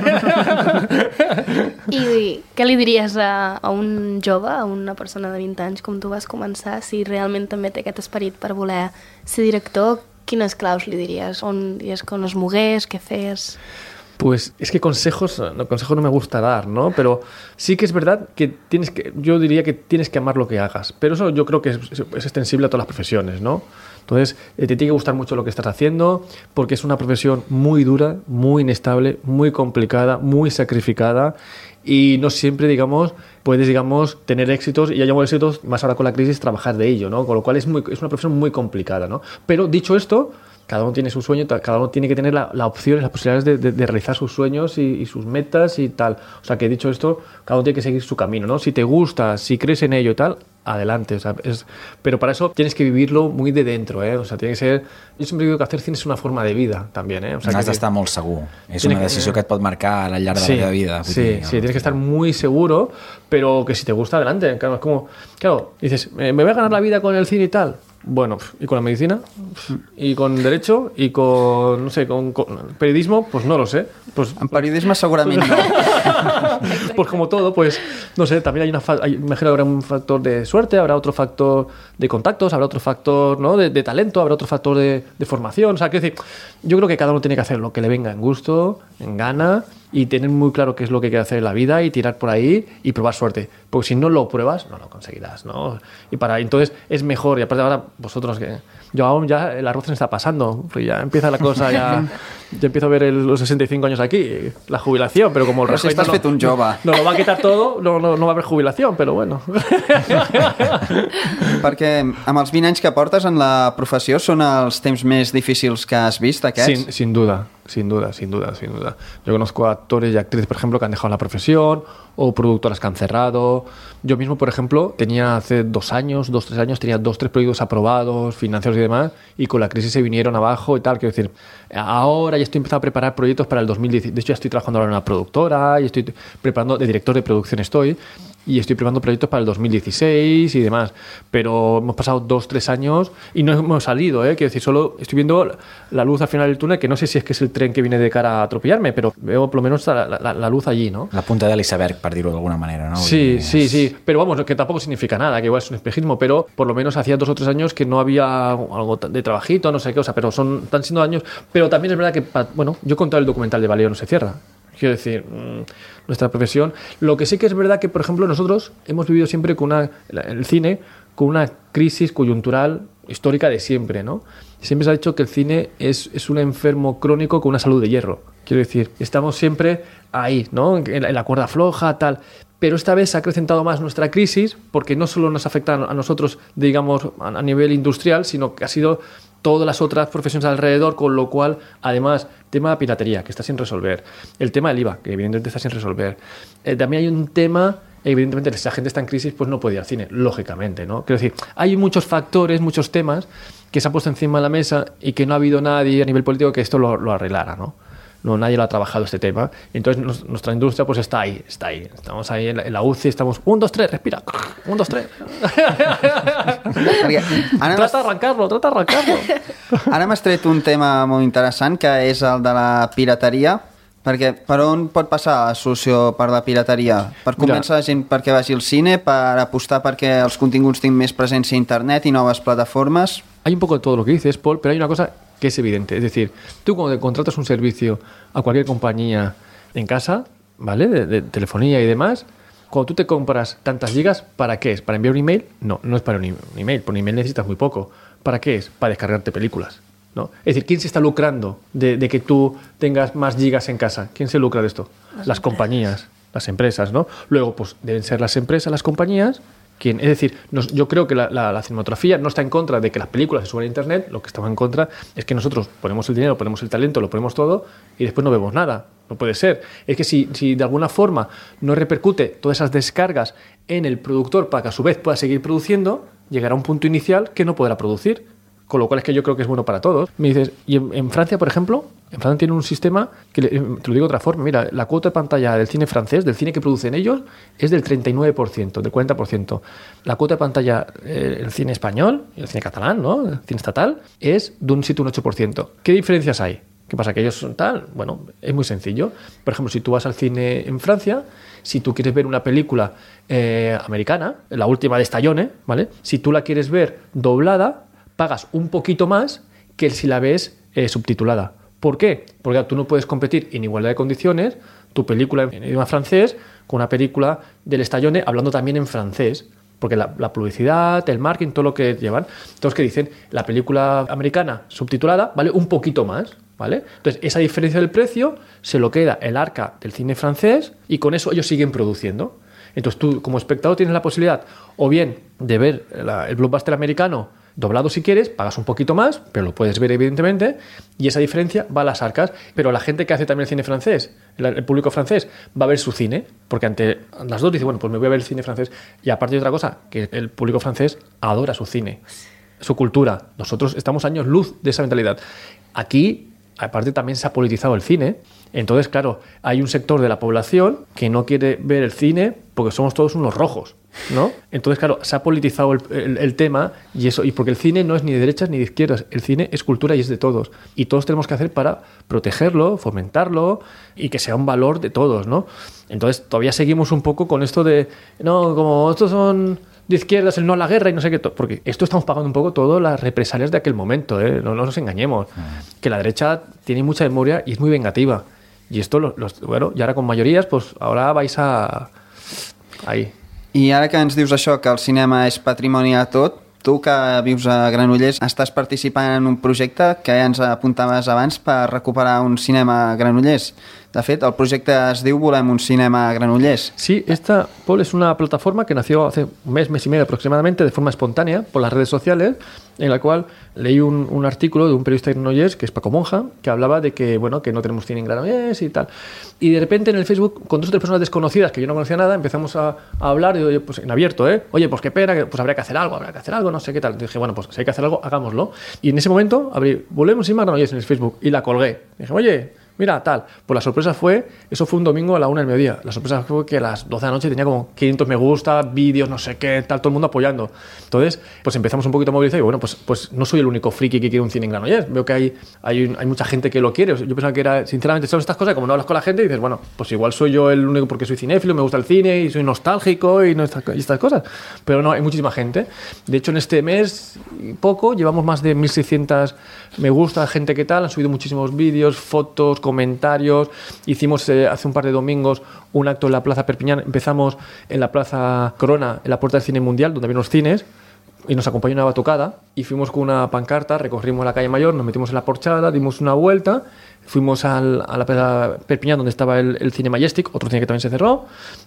I què li diries a, a un jove, a una persona de vint anys, com tu vas començar, si realment també té aquest esperit per voler ser director? Quines claus li diries? On diries que on es mogués, què fes? Pues es que consejos, no, consejos no me gusta dar, ¿no? Pero sí que es verdad que tienes que, yo diría que tienes que amar lo que hagas. Pero eso yo creo que es, es extensible a todas las profesiones, ¿no? Entonces, eh, te tiene que gustar mucho lo que estás haciendo, porque es una profesión muy dura, muy inestable, muy complicada, muy sacrificada, y no siempre, digamos, puedes, digamos, tener éxitos, y hayamos éxitos, más ahora con la crisis, trabajar de ello, ¿no? Con lo cual es, muy, es una profesión muy complicada, ¿no? Pero dicho esto, cada uno tiene su sueño, cada uno tiene que tener la, la opción y las posibilidades de, de, de realizar sus sueños y, y sus metas y tal. O sea, que dicho esto, cada uno tiene que seguir su camino, ¿no? Si te gusta, si crees en ello y tal, adelante. O sea, es, pero para eso tienes que vivirlo muy de dentro, ¿eh? O sea, tiene que ser... Yo siempre digo que hacer cine es una forma de vida también, ¿eh? O sea, Has que, d'estar molt segur. És una decisió que et pot marcar al llarg de sí, la teva vida. Sí, dir, sí, tienes que estar muy seguro, pero que si te gusta, adelante. Claro, es como, claro, dices, ¿me voy a ganar la vida con el cine y tal? Bueno, y con la medicina, y con derecho, y con, no sé, con, con periodismo, pues no lo sé. Pues, en periodisme segurament no. Pues como todo, pues, no sé, también hay una... Hay, imagino que habrá un factor de suerte, habrá otro factor de contactos, habrá otro factor, ¿no?, de, de talento, habrá otro factor de, de formación. O sea, quiero decir, yo creo que cada uno tiene que hacer lo que le venga en gusto, en gana, y tener muy claro qué es lo que quiere hacer en la vida y tirar por ahí y probar suerte. Porque si no lo pruebas, no lo conseguirás, ¿no? Y para entonces es mejor. Y aparte ahora vosotros, que yo aún ya el arroz se me está pasando, porque ya empieza la cosa, ya, ya empiezo a ver el, los sesenta y cinco años aquí, la jubilación, pero como el resto... Però si estàs no, fet un jove. No, no lo va a quitar todo, no, no, no va a haber jubilación, pero bueno. Perquè amb els vint anys que portes en la professió són els temps més difícils que has vist, aquests? Sin, sin duda, sin duda, sin duda, sin duda. Yo conozco a actores y actrices, por ejemplo, que han dejado la profesión, o productoras que han cerrado. Yo mismo, por ejemplo, tenía hace dos años, dos, tres años, tenía dos, tres proyectos aprobados, financiados y demás, y con la crisis se vinieron abajo y tal. Quiero decir, ahora ya estoy empezando a preparar proyectos para el dos mil diez. De hecho, ya estoy trabajando ahora en una productora y estoy preparando, de director de producción estoy, y estoy preparando proyectos para el dos mil dieciséis y demás. Pero hemos pasado dos, tres años y no hemos salido, ¿eh? Quiero decir, solo estoy viendo la luz al final del túnel, que no sé si es que es el tren que viene de cara a atropellarme, pero veo por lo menos la, la, la luz allí, ¿no? La punta del iceberg, per dir-ho d'alguna manera, ¿no? Sí, es... sí, sí. Pero vamos, que tampoco significa nada, que igual es un espejismo, pero por lo menos hacía dos o tres años que no había algo de trabajito, no sé qué, o sea, pero son tan siendo años. Pero también es verdad que, bueno, yo he contado el documental de Valeo no se cierra. Quiero decir, nuestra profesión. Lo que sí que es verdad que, por ejemplo, nosotros hemos vivido siempre con una, el cine con una crisis coyuntural histórica de siempre, ¿no? Siempre se ha dicho que el cine es, es un enfermo crónico con una salud de hierro. Quiero decir, estamos siempre ahí, ¿no? En la, en la cuerda floja, tal. Pero esta vez se ha acrecentado más nuestra crisis porque no solo nos afecta a nosotros, digamos, a nivel industrial, sino que ha sido todas las otras profesiones alrededor, con lo cual, además, tema de piratería, que está sin resolver, el tema del I V A, que evidentemente está sin resolver. Eh, también hay un tema, evidentemente, si la gente está en crisis, pues no puede ir al cine, lógicamente, ¿no? Quiero decir, hay muchos factores, muchos temas que se han puesto encima de la mesa y que no ha habido nadie a nivel político que esto lo, lo arreglara, ¿no? No, nadie lo ha trabajado este tema. Entonces nos, nuestra industria pues está ahí, está ahí. Estamos ahí en la, en la U C I, estamos un, dos, tres, respira. Un, dos, tres. Trata d'arrencar-lo, trata d'arrencar-lo. Ara m'has tret un tema molt interessant, que és el de la pirateria, perquè per on pot passar la solució per la pirateria? Per convèncer la gent perquè vagi al cine, per apostar perquè els continguts tinguin més presència a internet i noves plataformes? Hay un poco de todo lo que dices, Paul, pero hay una cosa que es evidente. Es decir, tú cuando contratas un servicio a cualquier compañía en casa, ¿vale? De, de telefonía y demás, cuando tú te compras tantas gigas, ¿para qué es? ¿Para enviar un email? No, no es para un, e- un email. Por un email necesitas muy poco. ¿Para qué es? Para descargarte películas, ¿no? Es decir, ¿quién se está lucrando de, de que tú tengas más gigas en casa? ¿Quién se lucra de esto? Las, Las compañías. las empresas, ¿no? Luego, pues deben ser las empresas, las compañías, quien, es decir, nos, yo creo que la, la, la cinematografía no está en contra de que las películas se suban a internet, lo que estamos en contra es que nosotros ponemos el dinero, ponemos el talento, lo ponemos todo y después no vemos nada. No puede ser. Es que si, si de alguna forma no repercute todas esas descargas en el productor para que a su vez pueda seguir produciendo, llegará a un punto inicial que no podrá producir. Con lo cual es que yo creo que es bueno para todos. Me dices, y en, en Francia, por ejemplo, en Francia tiene un sistema que, le, te lo digo de otra forma, mira, la cuota de pantalla del cine francés, del cine que producen ellos, es del treinta y nueve por ciento, del cuarenta por ciento. La cuota de pantalla eh, el cine español, el cine catalán, ¿no? El cine estatal, es de un siete o un ocho por ciento. ¿Qué diferencias hay? ¿Qué pasa? ¿Que ellos son tal? Bueno, es muy sencillo. Por ejemplo, si tú vas al cine en Francia, si tú quieres ver una película eh, americana, la última de Stallone, ¿vale? Si tú la quieres ver doblada, pagas un poquito más que si la ves eh, subtitulada. ¿Por qué? Porque tú no puedes competir en igualdad de condiciones tu película en idioma francés con una película del Stallone hablando también en francés. Porque la, la publicidad, el marketing, todo lo que llevan. Entonces, ¿qué dicen? La película americana subtitulada vale un poquito más, ¿vale? Entonces, esa diferencia del precio se lo queda el arca del cine francés y con eso ellos siguen produciendo. Entonces, tú como espectador tienes la posibilidad o bien de ver la, el blockbuster americano doblado si quieres, pagas un poquito más, pero lo puedes ver evidentemente, y esa diferencia va a las arcas. Pero la gente que hace también el cine francés, el, el público francés, va a ver su cine, porque ante las dos dice, bueno, pues me voy a ver el cine francés. Y aparte de otra cosa, que el público francés adora su cine, su cultura. Nosotros estamos años luz de esa mentalidad. Aquí, aparte, también se ha politizado el cine. Entonces, claro, hay un sector de la población que no quiere ver el cine porque somos todos unos rojos, ¿no? Entonces, claro, se ha politizado el, el, el tema y eso, y porque el cine no es ni de derechas ni de izquierdas, el cine es cultura y es de todos. Y todos tenemos que hacer para protegerlo, fomentarlo y que sea un valor de todos, ¿no? Entonces, todavía seguimos un poco con esto de, no, como estos son de izquierdas, el no a la guerra y no sé qué, porque esto estamos pagando un poco todas las represalias de aquel momento, ¿eh? No, no nos engañemos, que la derecha tiene mucha memoria y es muy vengativa. Y esto, los, los, bueno, y ahora con mayorías, pues ahora vais a... ahí. I ara que ens dius això, que el cinema és patrimoni a tot, tu que vius a Granollers estàs participant en un projecte que ja ens apuntaves abans per recuperar un cinema a Granollers. De fet, el projecte es diu Volem un cinema a Granollers. Sí, esta, Paul, es una plataforma que nació hace un mes, mes y medio aproximadamente, de forma espontánea, por las redes sociales, en la cual leí un, un artículo de un periodista de Granollers, que es Paco Monja, que hablaba de que, bueno, que no tenemos cine en Granollers y tal. Y de repente en el Facebook, con dos o tres personas desconocidas, que yo no conocía nada, empezamos a, a hablar, y, oye, pues en abierto, ¿eh? Oye, pues qué pena, que, pues habría que hacer algo, habría que hacer algo, no sé qué tal. Y dije, bueno, pues si hay que hacer algo, hagámoslo. Y en ese momento abrí, Volem un cinema a Granollers en el Facebook, y la colgué. Y dije, oye, mira, tal. Pues la sorpresa fue, eso fue un domingo a la una del mediodía. La sorpresa fue que a las doce de la noche tenía como quinientos me gusta, vídeos, no sé qué, tal, todo el mundo apoyando. Entonces, pues empezamos un poquito a movilizar y bueno, pues, pues no soy el único friki que quiere un cine en Granollers. Veo que hay, hay, hay mucha gente que lo quiere. Yo pensaba que era, sinceramente, son estas cosas, como no hablas con la gente, y dices, bueno, pues igual soy yo el único porque soy cinéfilo, me gusta el cine y soy nostálgico y, no estas, y estas cosas. Pero no, hay muchísima gente. De hecho, en este mes y poco, llevamos más de mil seiscientos me gusta, gente que tal, han subido muchísimos vídeos, fotos, comentarios. Hicimos eh, hace un par de domingos un acto en la Plaza Perpiñán. Empezamos en la Plaza Corona, en la Puerta del Cine Mundial, donde había unos cines, y nos acompañó una batucada. Y fuimos con una pancarta, recorrimos la calle Mayor, nos metimos en la porchada, dimos una vuelta, fuimos al, a la Plaza Perpiñán, donde estaba el, el Cine Majestic, otro cine que también se cerró.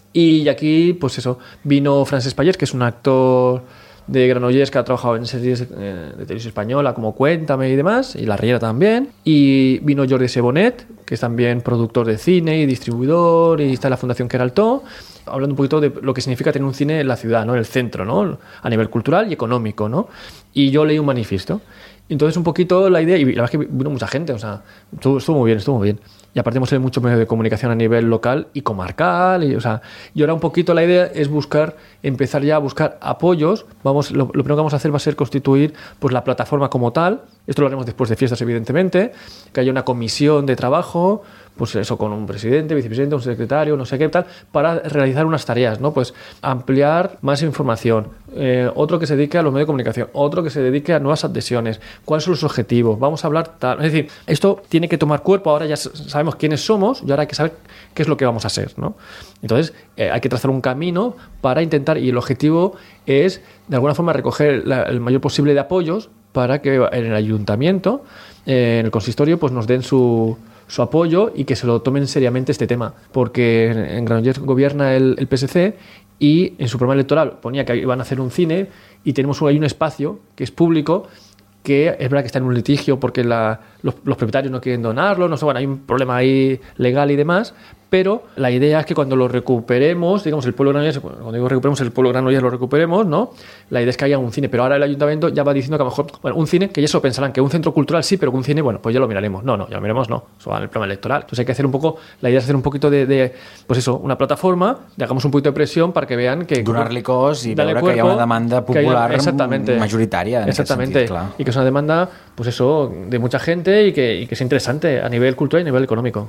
Y aquí, pues eso, vino Francesc Pallés, que es un actor de Granollers que ha trabajado en series eh, de televisión española como Cuéntame y demás, y La Riera también, y vino Jordi Sebonet, que es también productor de cine y distribuidor, y está en la Fundación Queraltó, hablando un poquito de lo que significa tener un cine en la ciudad, ¿no? En el centro, ¿no? A nivel cultural y económico, ¿no? Y yo leí un manifiesto. Entonces un poquito la idea, y la verdad es que vino mucha gente, o sea, estuvo, estuvo muy bien, estuvo muy bien. Y aparte hemos tenido mucho medio de comunicación a nivel local y comarcal, y, o sea, y ahora un poquito la idea es buscar, empezar ya a buscar apoyos. Vamos, lo, lo primero que vamos a hacer va a ser constituir pues la plataforma como tal. Esto lo haremos después de fiestas, evidentemente, que haya una comisión de trabajo, pues eso, con un presidente, vicepresidente, un secretario, no sé qué tal, para realizar unas tareas, ¿no? Pues ampliar más información, eh, otro que se dedique a los medios de comunicación, otro que se dedique a nuevas adhesiones, cuáles son los objetivos, vamos a hablar tal. Es decir, esto tiene que tomar cuerpo, ahora ya sabemos quiénes somos y ahora hay que saber qué es lo que vamos a hacer, ¿no? Entonces, eh, hay que trazar un camino para intentar, y el objetivo es, de alguna forma, recoger la, el mayor posible de apoyos para que en el ayuntamiento, eh, en el consistorio, pues nos den su su apoyo y que se lo tomen seriamente este tema, porque en Granollers gobierna el, el P S C y en su programa electoral ponía que iban a hacer un cine y tenemos ahí un espacio que es público, que es verdad que está en un litigio porque la, los, los propietarios no quieren donarlo, no sé, bueno, hay un problema ahí legal y demás, pero la idea es que cuando lo recuperemos, digamos, el pueblo granollers, cuando digo recuperemos, el pueblo granollers lo recuperemos, ¿no? La idea es que haya un cine, pero ahora el ayuntamiento ya va diciendo que a lo mejor, bueno, un cine, que ya eso pensarán, que un centro cultural sí, pero que un cine, bueno, pues ya lo miraremos. No, no, ya lo miraremos, no, eso va en el programa electoral. Entonces hay que hacer un poco, la idea es hacer un poquito de, de pues eso, una plataforma, le hagamos un poquito de presión para que vean que... Donar-li cos i veure que hi ha una demanda popular majoritària en exactamente, aquest sentit, clar. Y que es una demanda, pues eso, de mucha gente y que, y que es interesante a nivel cultural y a nivel económico.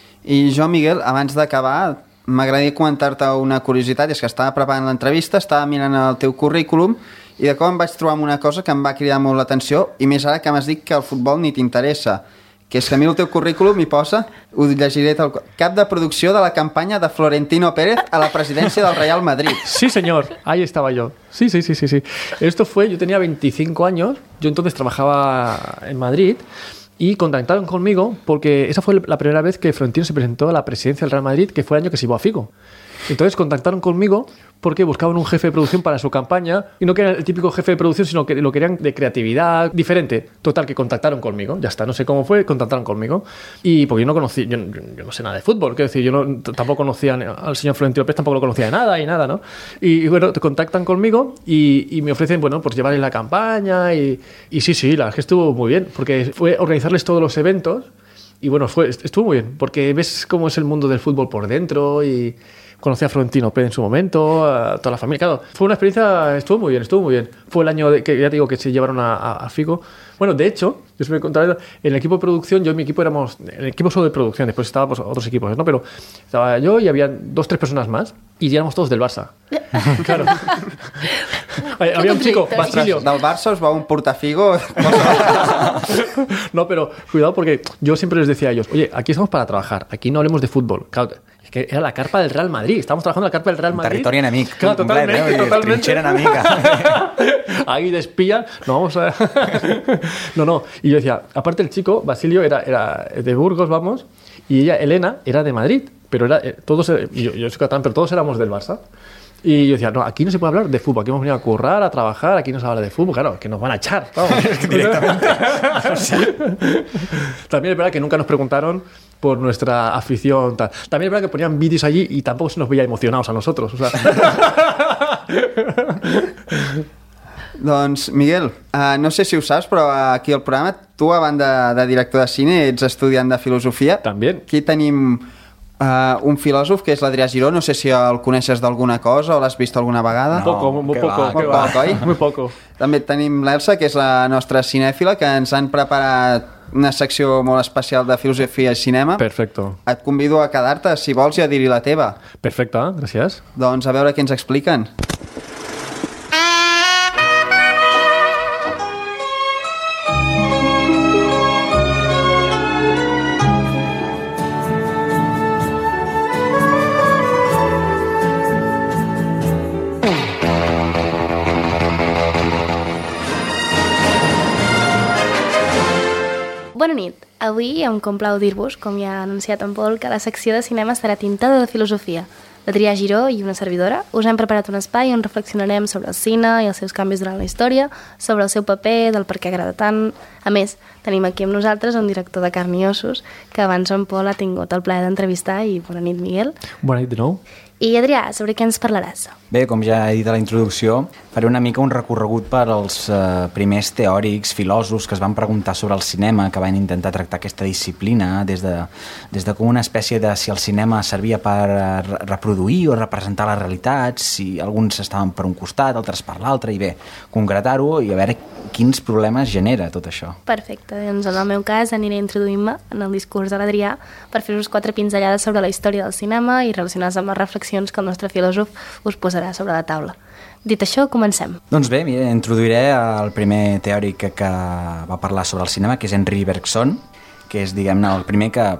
I jo, Miguel, abans d'acabar, m'agradaria comentar-te una curiositat, és que estava preparant l'entrevista, estava mirant el teu currículum i de cop em vaig trobar amb una cosa que em va cridar molt l'atenció, i més ara que m'has dit que el futbol ni t'interessa, que és que a mi el teu currículum hi posa, ho llegiré tal qual, cap de producció de la campanya de Florentino Pérez a la presidència del Real Madrid. Sí, señor, ahí estaba yo. Sí, sí, sí, sí, sí. Esto fue, yo tenía veinticinco años, yo entonces trabajaba en Madrid, y contactaron conmigo porque esa fue la primera vez que Florentino se presentó a la presidencia del Real Madrid, que fue el año que se iba a Figo. Entonces contactaron conmigo porque buscaban un jefe de producción para su campaña y no querían el típico jefe de producción, sino que lo querían de creatividad, diferente. Total, que contactaron conmigo, ya está, no sé cómo fue, contactaron conmigo. Y porque yo no conocí, yo, yo no sé nada de fútbol, quiero decir, yo no, tampoco conocía al señor Florentino Pérez, tampoco lo conocía de nada y nada, ¿no? Y, y bueno, te contactan conmigo y, y me ofrecen, bueno, pues llevarles la campaña y, y sí, sí, la verdad es que estuvo muy bien, porque fue organizarles todos los eventos y bueno, fue, estuvo muy bien, porque ves cómo es el mundo del fútbol por dentro y... Conocí a Florentino Pérez en su momento, a toda la familia. Claro, fue una experiencia, estuvo muy bien, estuvo muy bien. Fue el año de, que ya te digo que se llevaron a, a, a Figo. Bueno, de hecho, yo siempre he contado, en el equipo de producción, yo y mi equipo éramos, en el equipo solo de producción, después estábamos otros equipos, ¿no? Pero estaba yo y había dos, tres personas más y éramos todos del Barça. Claro. Había un chico, Basilio. Del Barça os va un portafigo. No, pero cuidado porque yo siempre les decía a ellos, oye, aquí estamos para trabajar, aquí no hablemos de fútbol. Claro, es que era la carpa del Real Madrid, estábamos trabajando en la carpa del Real Madrid. Territori enemic. Claro, totalmente, complet, eh? totalmente. Trinxera enemiga. Ahí de espía, no vamos a... No, no, y yo decía, aparte el chico, Basilio, era, era de Burgos, vamos, y ella, Elena, era de Madrid, pero era, eh, todos, eh, yo, yo soy catalán, pero todos éramos del Barça. Y yo decía, no, aquí no se puede hablar de fútbol, aquí hemos venido a currar, a trabajar, aquí no se habla de fútbol, claro, que nos van a echar, vamos. Directamente. También es verdad que nunca nos preguntaron por nuestra afición, tal. También es verdad que ponían vídeos allí y tampoco se nos veía emocionados a nosotros, o sea... Doncs, Miguel, uh, no sé si ho saps, però aquí al programa, tu, a banda de director de cine, ets estudiant de filosofia. També. Aquí tenim uh, un filòsof, que és l'Adrià Giró. No sé si el coneixes d'alguna cosa o l'has vist alguna vegada. No, poco, muy poco. Va, molt poc, oi? Muy poco. També tenim l'Elsa, que és la nostra cinèfila, que ens han preparat una secció molt especial de filosofia i cinema. Perfecto. Et convido a quedar-te, si vols, i a dir-hi la teva. Perfecte, gràcies. Doncs a veure què ens expliquen. Bona nit. Avui em complau dir-vos, com ja ha anunciat en Pol, que la secció de cinema estarà tintada de filosofia. L'Adrià Giró i una servidora us hem preparat un espai on reflexionarem sobre el cine i els seus canvis durant la història, sobre el seu paper, del per què agrada tant. A més, tenim aquí amb nosaltres un director de carn i ossos que abans en Pol ha tingut el plaer d'entrevistar i bona nit, Miguel. Bona nit de nou. I Adrià, sobre què ens parlaràs? Bé, com ja he dit a la introducció, faré una mica un recorregut per als eh, primers teòrics, filòsofs que es van preguntar sobre el cinema, que van intentar tractar aquesta disciplina des de, des de com una espècie de si el cinema servia per eh, reproduir o representar la realitat, si alguns estaven per un costat, altres per l'altre, i bé, concretar-ho i a veure quins problemes genera tot això. Perfecte, doncs en el meu cas aniré introduint-me en el discurs de l'Adrià per fer-vos quatre pinzellades sobre la història del cinema i relacionades amb les reflexions que el nostre filòsof us posarà sobre la taula. Dit això, comencem. Doncs bé, mira, introduiré el primer teòric que, que va parlar sobre el cinema, que és Henri Bergson, que és, diguem-ne, el primer que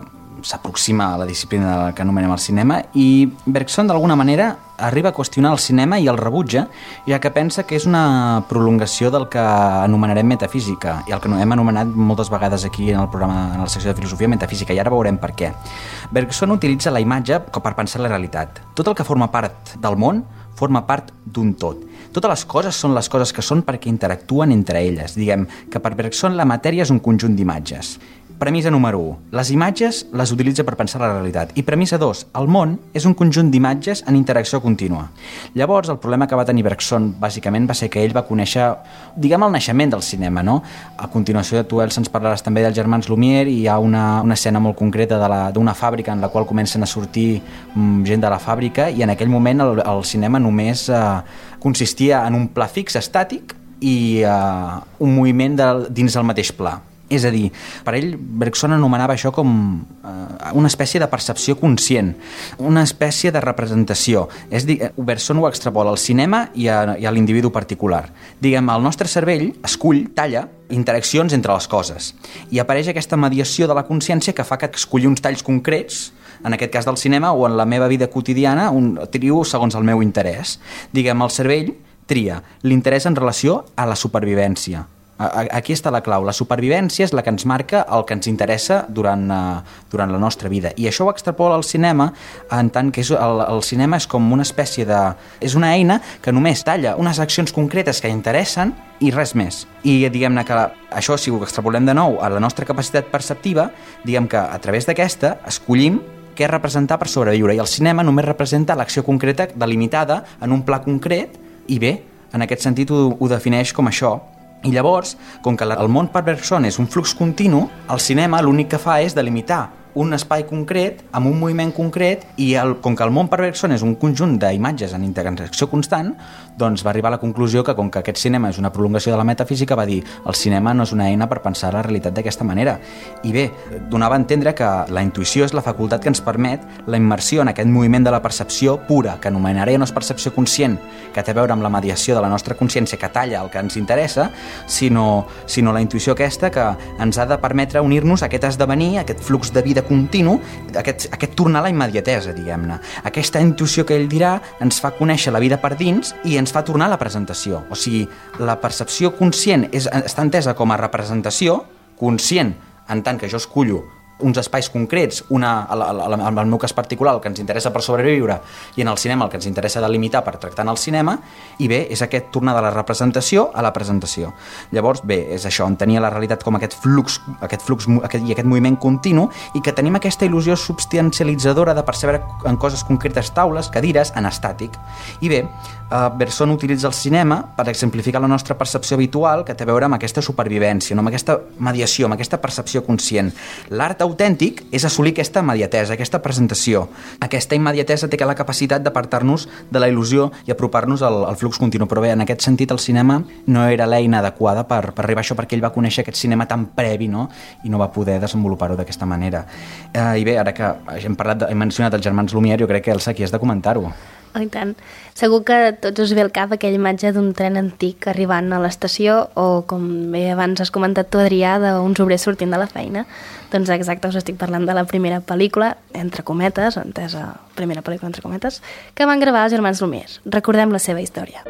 s'aproxima a la disciplina que anomenem el cinema, i Bergson d'alguna manera arriba a qüestionar el cinema i el rebutja, ja que pensa que és una prolongació del que anomenarem metafísica, i el que hem anomenat moltes vegades aquí en el programa, en la secció de filosofia, metafísica, i ara veurem per què. Bergson utilitza la imatge com per pensar la realitat. Tot el que forma part del món forma part d'un tot. Totes les coses són les coses que són perquè interactuen entre elles. Diguem que per Bergson la matèria és un conjunt d'imatges. Premissa número u. Les imatges les utilitza per pensar la realitat. I premissa dos. El món és un conjunt d'imatges en interacció contínua. Llavors, el problema que va tenir Bergson, bàsicament, va ser que ell va conèixer, diguem, el naixement del cinema, no? A continuació, tu, Elsa, ens parlaràs també dels germans Lumière, i hi ha una, una escena molt concreta de la, d'una fàbrica en la qual comencen a sortir mm, gent de la fàbrica, i en aquell moment el, el cinema només eh, consistia en un pla fix, estàtic, i eh, un moviment de, dins el mateix pla. És a dir, per ell, Bergson anomenava això com eh, una espècie de percepció conscient, una espècie de representació. És dir, Bergson ho extrapola al cinema i a, i a l'individu particular. Diguem, el nostre cervell escull, talla, interaccions entre les coses. I apareix aquesta mediació de la consciència que fa que escolli uns talls concrets, en aquest cas del cinema, o en la meva vida quotidiana, un trio segons el meu interès. Diguem, el cervell tria l'interès en relació a la supervivència. Aquí està la clau. La supervivència és la que ens marca el que ens interessa durant, uh, durant la nostra vida, i això ho extrapola al cinema, en tant que és, el, el cinema és com una espècie de... és una eina que només talla unes accions concretes que interessen i res més. I diguem-ne que això, si ho extrapolem de nou a la nostra capacitat perceptiva, diguem que a través d'aquesta escollim què representar per sobreviure, i el cinema només representa l'acció concreta delimitada en un pla concret, i bé, en aquest sentit ho, ho defineix com això. I llavors, com que el món per Bergson és un flux continu, el cinema l'únic que fa és delimitar un espai concret, amb un moviment concret, i el, com que el món per Bergson és un conjunt d'imatges en interacció constant, doncs va arribar a la conclusió que, com que aquest cinema és una prolongació de la metafísica, va dir el cinema no és una eina per pensar la realitat d'aquesta manera. I bé, donava a entendre que la intuïció és la facultat que ens permet la immersió en aquest moviment de la percepció pura, que anomenaré no és percepció conscient, que té a veure amb la mediació de la nostra consciència que talla el que ens interessa, sinó, sinó la intuïció aquesta que ens ha de permetre unir-nos a aquest esdevenir, a aquest flux de vida continu, aquest, aquest tornar a la immediatesa, diguem-ne. Aquesta intuïció que ell dirà ens fa conèixer la vida per dins i ens fa tornar a la presentació. O sigui, la percepció conscient és, està entesa com a representació, conscient en tant que jo escullo uns espais concrets, una, en el meu cas particular, el que ens interessa per sobreviure, i en el cinema el que ens interessa delimitar per tractar en el cinema, i bé, és aquest tornar de la representació a la presentació. Llavors, bé, és això, en tenia la realitat com aquest flux, aquest flux aquest, i aquest moviment continu, i que tenim aquesta il·lusió substancialitzadora de percebre en coses concretes, taules, cadires, en estàtic. I bé, eh, Bergson utilitza el cinema per exemplificar la nostra percepció habitual, que té a veure amb aquesta supervivència, no? Amb aquesta mediació, amb aquesta percepció conscient. L'art autèntic és assolir aquesta immediatesa, aquesta presentació. Aquesta immediatesa té la capacitat d'apartar-nos de la il·lusió i apropar-nos al, al flux continu. Però bé, en aquest sentit el cinema no era l'eina adequada per, per arribar a això, perquè ell va conèixer aquest cinema tan previ, no? I no va poder desenvolupar-ho d'aquesta manera. Eh, I bé, ara que hem, parlat de, hem mencionat els germans Lumière, jo crec que, Elsa, aquí has de comentar-ho. Oh, i tant. Segur que a tots us ve al cap aquella imatge d'un tren antic arribant a l'estació, o, com bé abans has comentat tu, Adrià, d'uns obrers sortint de la feina. Doncs exacte, us estic parlant de la primera pel·lícula, entre cometes, entesa primera pel·lícula entre cometes, que van gravar els germans Lumière. Recordem la seva història.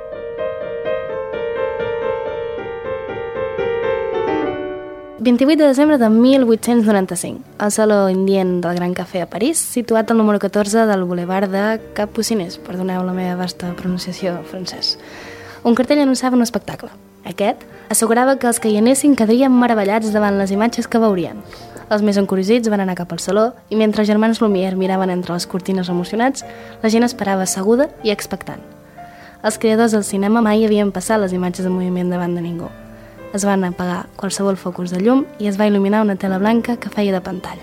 vint-i-vuit de desembre de mil vuit-cents noranta-cinc, al Saló Indien del Gran Cafè a París, situat al número catorze del Boulevard de Capuciners, perdoneu la meva vasta pronunciació francès. Un cartell anunciava un espectacle. Aquest assegurava que els que hi anessin quedarien meravellats davant les imatges que veurien. Els més encuriosits van anar cap al saló, i mentre els germans Lumière miraven entre les cortines emocionats, la gent esperava asseguda i expectant. Els creadors del cinema mai havien passat les imatges en moviment davant de ningú. Es van apagar qualsevol focus de llum i es va il·luminar una tela blanca que feia de pantalla.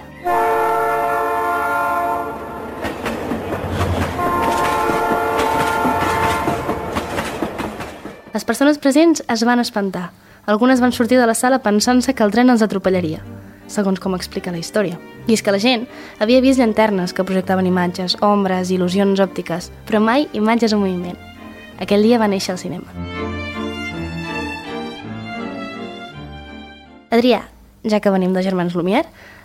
Les persones presents es van espantar. Algunes van sortir de la sala pensant-se que el tren els atropellaria, segons com explica la història. I és que la gent havia vist llanternes que projectaven imatges, ombres, il·lusions òptiques, però mai imatges en moviment. Aquell dia va néixer el cinema. Adrià, ja que venim de germans Lumière,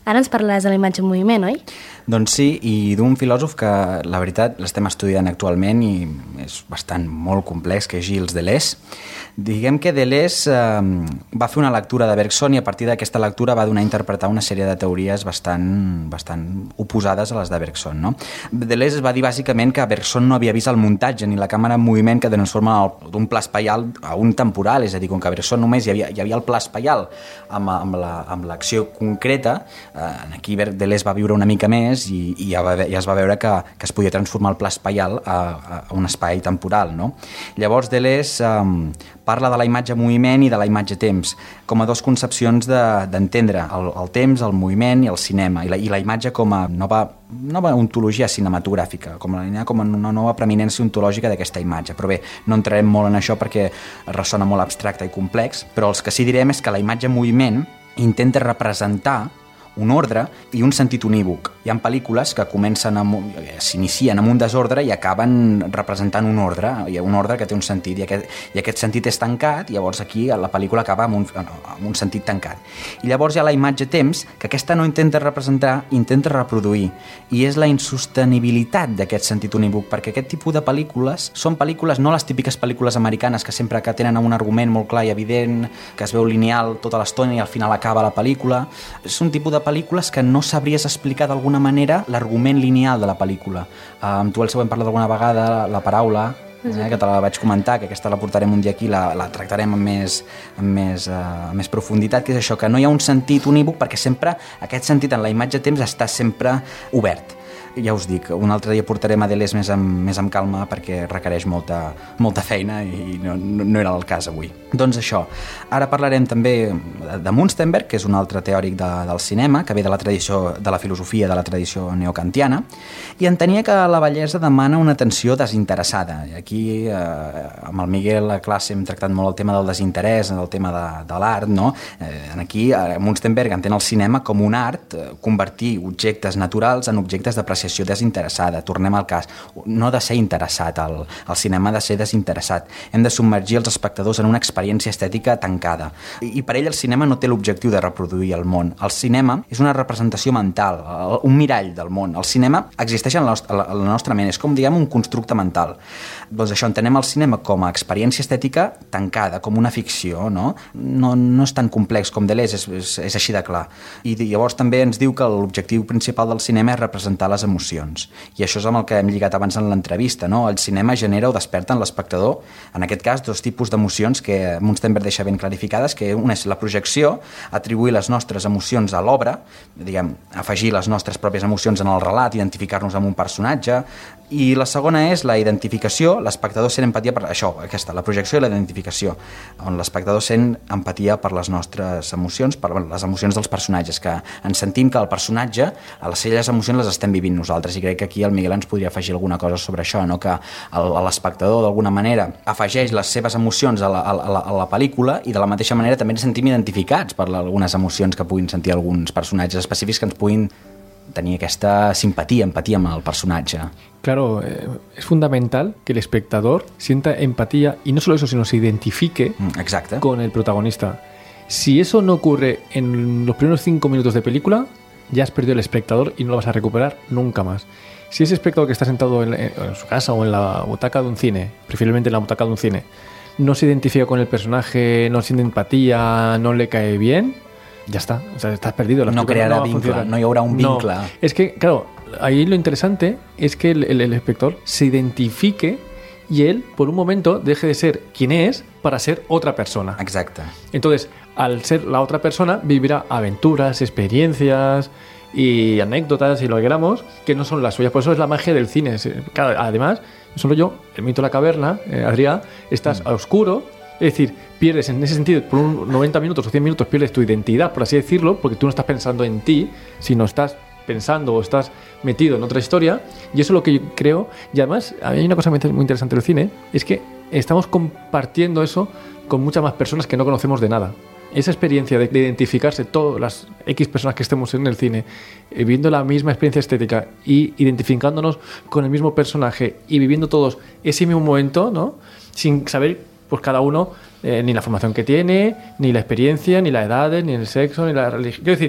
Ara ens parlaràs de la imatge en moviment, oi? Doncs sí, i d'un filòsof que la veritat l'estem estudiant actualment i és bastant molt complex, que és Gilles Deleuze. Diguem que Deleuze eh, va fer una lectura de Bergson i a partir d'aquesta lectura va donar a interpretar una sèrie de teories bastant, bastant oposades a les de Bergson. No? Deleuze va dir bàsicament que Bergson no havia vist el muntatge ni la càmera en moviment que transforma d'un pla espaial a un temporal, és a dir, com que Bergson només hi havia, hi havia el pla espaial amb, amb, la, amb l'acció concreta, eh, aquí Deleuze va viure una mica més i, i ja, va, ja es va veure que, que es podia transformar el pla espaial a, a un espai temporal. No? Llavors Deleuze eh, parla de la imatge moviment i de la imatge temps com a dues concepcions d'entendre de, el, el temps, el moviment i el cinema i la, i la imatge com a nova, nova ontologia cinematogràfica, com a, com a una nova preeminència ontològica d'aquesta imatge. Però bé, no entrarem molt en això perquè ressona molt abstracte i complex, però els que sí direm és que la imatge moviment intenta representar un ordre i un sentit unívoc. Hi ha pel·lícules que comencen amb, s'inicien amb un desordre i acaben representant un ordre, hi ha un ordre que té un sentit i aquest, i aquest sentit és tancat i llavors aquí la pel·lícula acaba amb un, amb un sentit tancat. I llavors hi ha la imatge temps, que aquesta no intenta representar, intenta reproduir, i és la insostenibilitat d'aquest sentit unívoc, perquè aquest tipus de pel·lícules són pel·lícules, no les típiques pel·lícules americanes que sempre que tenen un argument molt clar i evident, que es veu lineal tota l'estona i al final acaba la pel·lícula. És un tipus de pel·lícules que no sabries explicar d'alguna manera l'argument lineal de la pel·lícula. Uh, amb tu el següent parla d'alguna vegada la, la paraula, eh, que te la vaig comentar, que aquesta la portarem un dia aquí, la, la tractarem amb més, amb, més, uh, amb més profunditat, que és això, que no hi ha un sentit unívoc perquè sempre aquest sentit en la imatge temps està sempre obert. Ja us dic, un altre dia portarem a Deleuze més amb, més amb calma perquè requereix molta, molta feina i no, no era el cas avui. Doncs això, ara parlarem també de Munstenberg, que és un altre teòric de, del cinema, que ve de la tradició de la filosofia de la tradició neokantiana, i entenia que la bellesa demana una atenció desinteressada. I aquí, eh, amb el Miguel a classe hem tractat molt el tema del desinterès, el tema de, de l'art, no? Eh, aquí eh, Munstenberg entén el cinema com un art, eh, convertir objectes naturals en objectes d'apreciació desinteressada. Tornem al cas, no ha de ser interessat, el, el cinema ha de ser desinteressat. Hem de submergir els espectadors en una experiència estètica tancada. I, i per ell el cinema no té l'objectiu de reproduir el món. El cinema és una representació mental, un mirall del món. El cinema existeix en la, nostra, en la nostra ment, és com, diguem, un constructe mental. Doncs això, entenem el cinema com a experiència estètica tancada, com una ficció, no? No, no és tan complex com Deleuze, és, és, és així de clar. I llavors també ens diu que l'objectiu principal del cinema és representar les emocions. I això és amb el que hem lligat abans en l'entrevista, no? El cinema genera o desperta en l'espectador, en aquest cas, dos tipus d'emocions que Munstenberg deixa ben clarificades, que una és la projecció, atribuir les nostres emocions a l'obra, diguem, afegir les nostres pròpies emocions en el relat, identificar-nos amb un personatge, i la segona és la identificació, l'espectador sent empatia per això, aquesta, la projecció i la identificació, on l'espectador sent empatia per les nostres emocions, per les emocions dels personatges, que ens sentim que el personatge, a les seves emocions les estem vivint nosaltres, i crec que aquí el Miguel ens podria afegir alguna cosa sobre això, no? Que l'espectador d'alguna manera afegeix les seves emocions a la, a, la, a la pel·lícula i de la mateixa manera també ens sentim identificats per algunes emocions que puguin sentir alguns personatges específics que ens puguin tenir aquesta simpatia, empatia amb el personatge. Claro, eh, es fundamental que el espectador sienta empatía y no solo eso, sino se identifique Exacte. con el protagonista. Si eso no ocurre en los primeros cinco minutos de película, ya has perdido el espectador y no lo vas a recuperar nunca más. Si ese espectador que está sentado en, en su casa o en la butaca de un cine, preferiblemente en la butaca de un cine, no se identifica con el personaje, no siente empatía, no le cae bien, ya está, o sea, estás perdido. La no creará no vincle, no hi haurà un vincle. No. Es que, claro, ahí lo interesante es que el, el, el espectador se identifique y él, por un momento, deje de ser quien es para ser otra persona. Exacte. Entonces, al ser la otra persona, vivirá aventuras, experiencias y anécdotas, si lo queramos, que no son las suyas. Por eso es la magia del cine. Además, solo yo, el mito de la caverna, eh, Adrià, estás mm. a oscuro. Es decir, pierdes en ese sentido, por unos noventa minutos o cien minutos, pierdes tu identidad, por así decirlo, porque tú no estás pensando en ti, sino estás pensando o estás metido en otra historia. Y eso es lo que yo creo. Y además, a mí hay una cosa muy interesante del cine, es que estamos compartiendo eso con muchas más personas que no conocemos de nada. Esa experiencia de, de identificarse todas las X personas que estemos en el cine, eh, viviendo la misma experiencia estética y identificándonos con el mismo personaje y viviendo todos ese mismo momento, ¿no? Sin saber pues cada uno eh, ni la formación que tiene, ni la experiencia, ni la edad, ni el sexo, ni la religión. Quiero decir,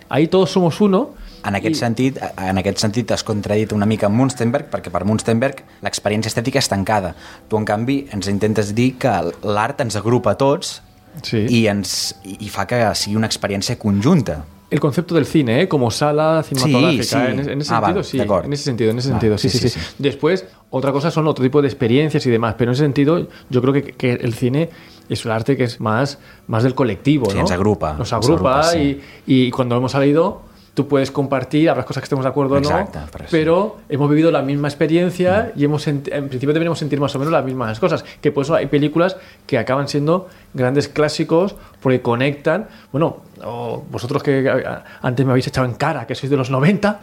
ahí todos somos uno. En aquest, I... sentit, en aquest sentit has contradit una mica amb Munstenberg, perquè per Munstenberg l'experiència estètica és tancada. Tu, en canvi, ens intentes dir que l'art ens agrupa a tots sí. i, ens, i fa que sigui una experiència conjunta. El concepto del cine, ¿eh? Como sala cinematográfica. Sí, sí. En, en ese ah, sentido, vale, sí. De en ese sentido, en ese vale, sentido, sí sí, sí, sí, sí. Después, otra cosa son otro tipo de experiencias y demás, pero en ese sentido, yo creo que, que el cine es un arte que es más, más del colectivo, sí, ¿no? Nos agrupa. Nos agrupa, nos agrupa y, sí. y cuando hemos salido... Tú puedes compartir, habrá cosas que estemos de acuerdo o no, pero, pero sí. hemos vivido la misma experiencia mm. y hemos en principio deberíamos sentir más o menos las mismas cosas. Que por eso hay películas que acaban siendo grandes clásicos porque conectan. Bueno, o vosotros que antes me habéis echado en cara que sois de los noventa,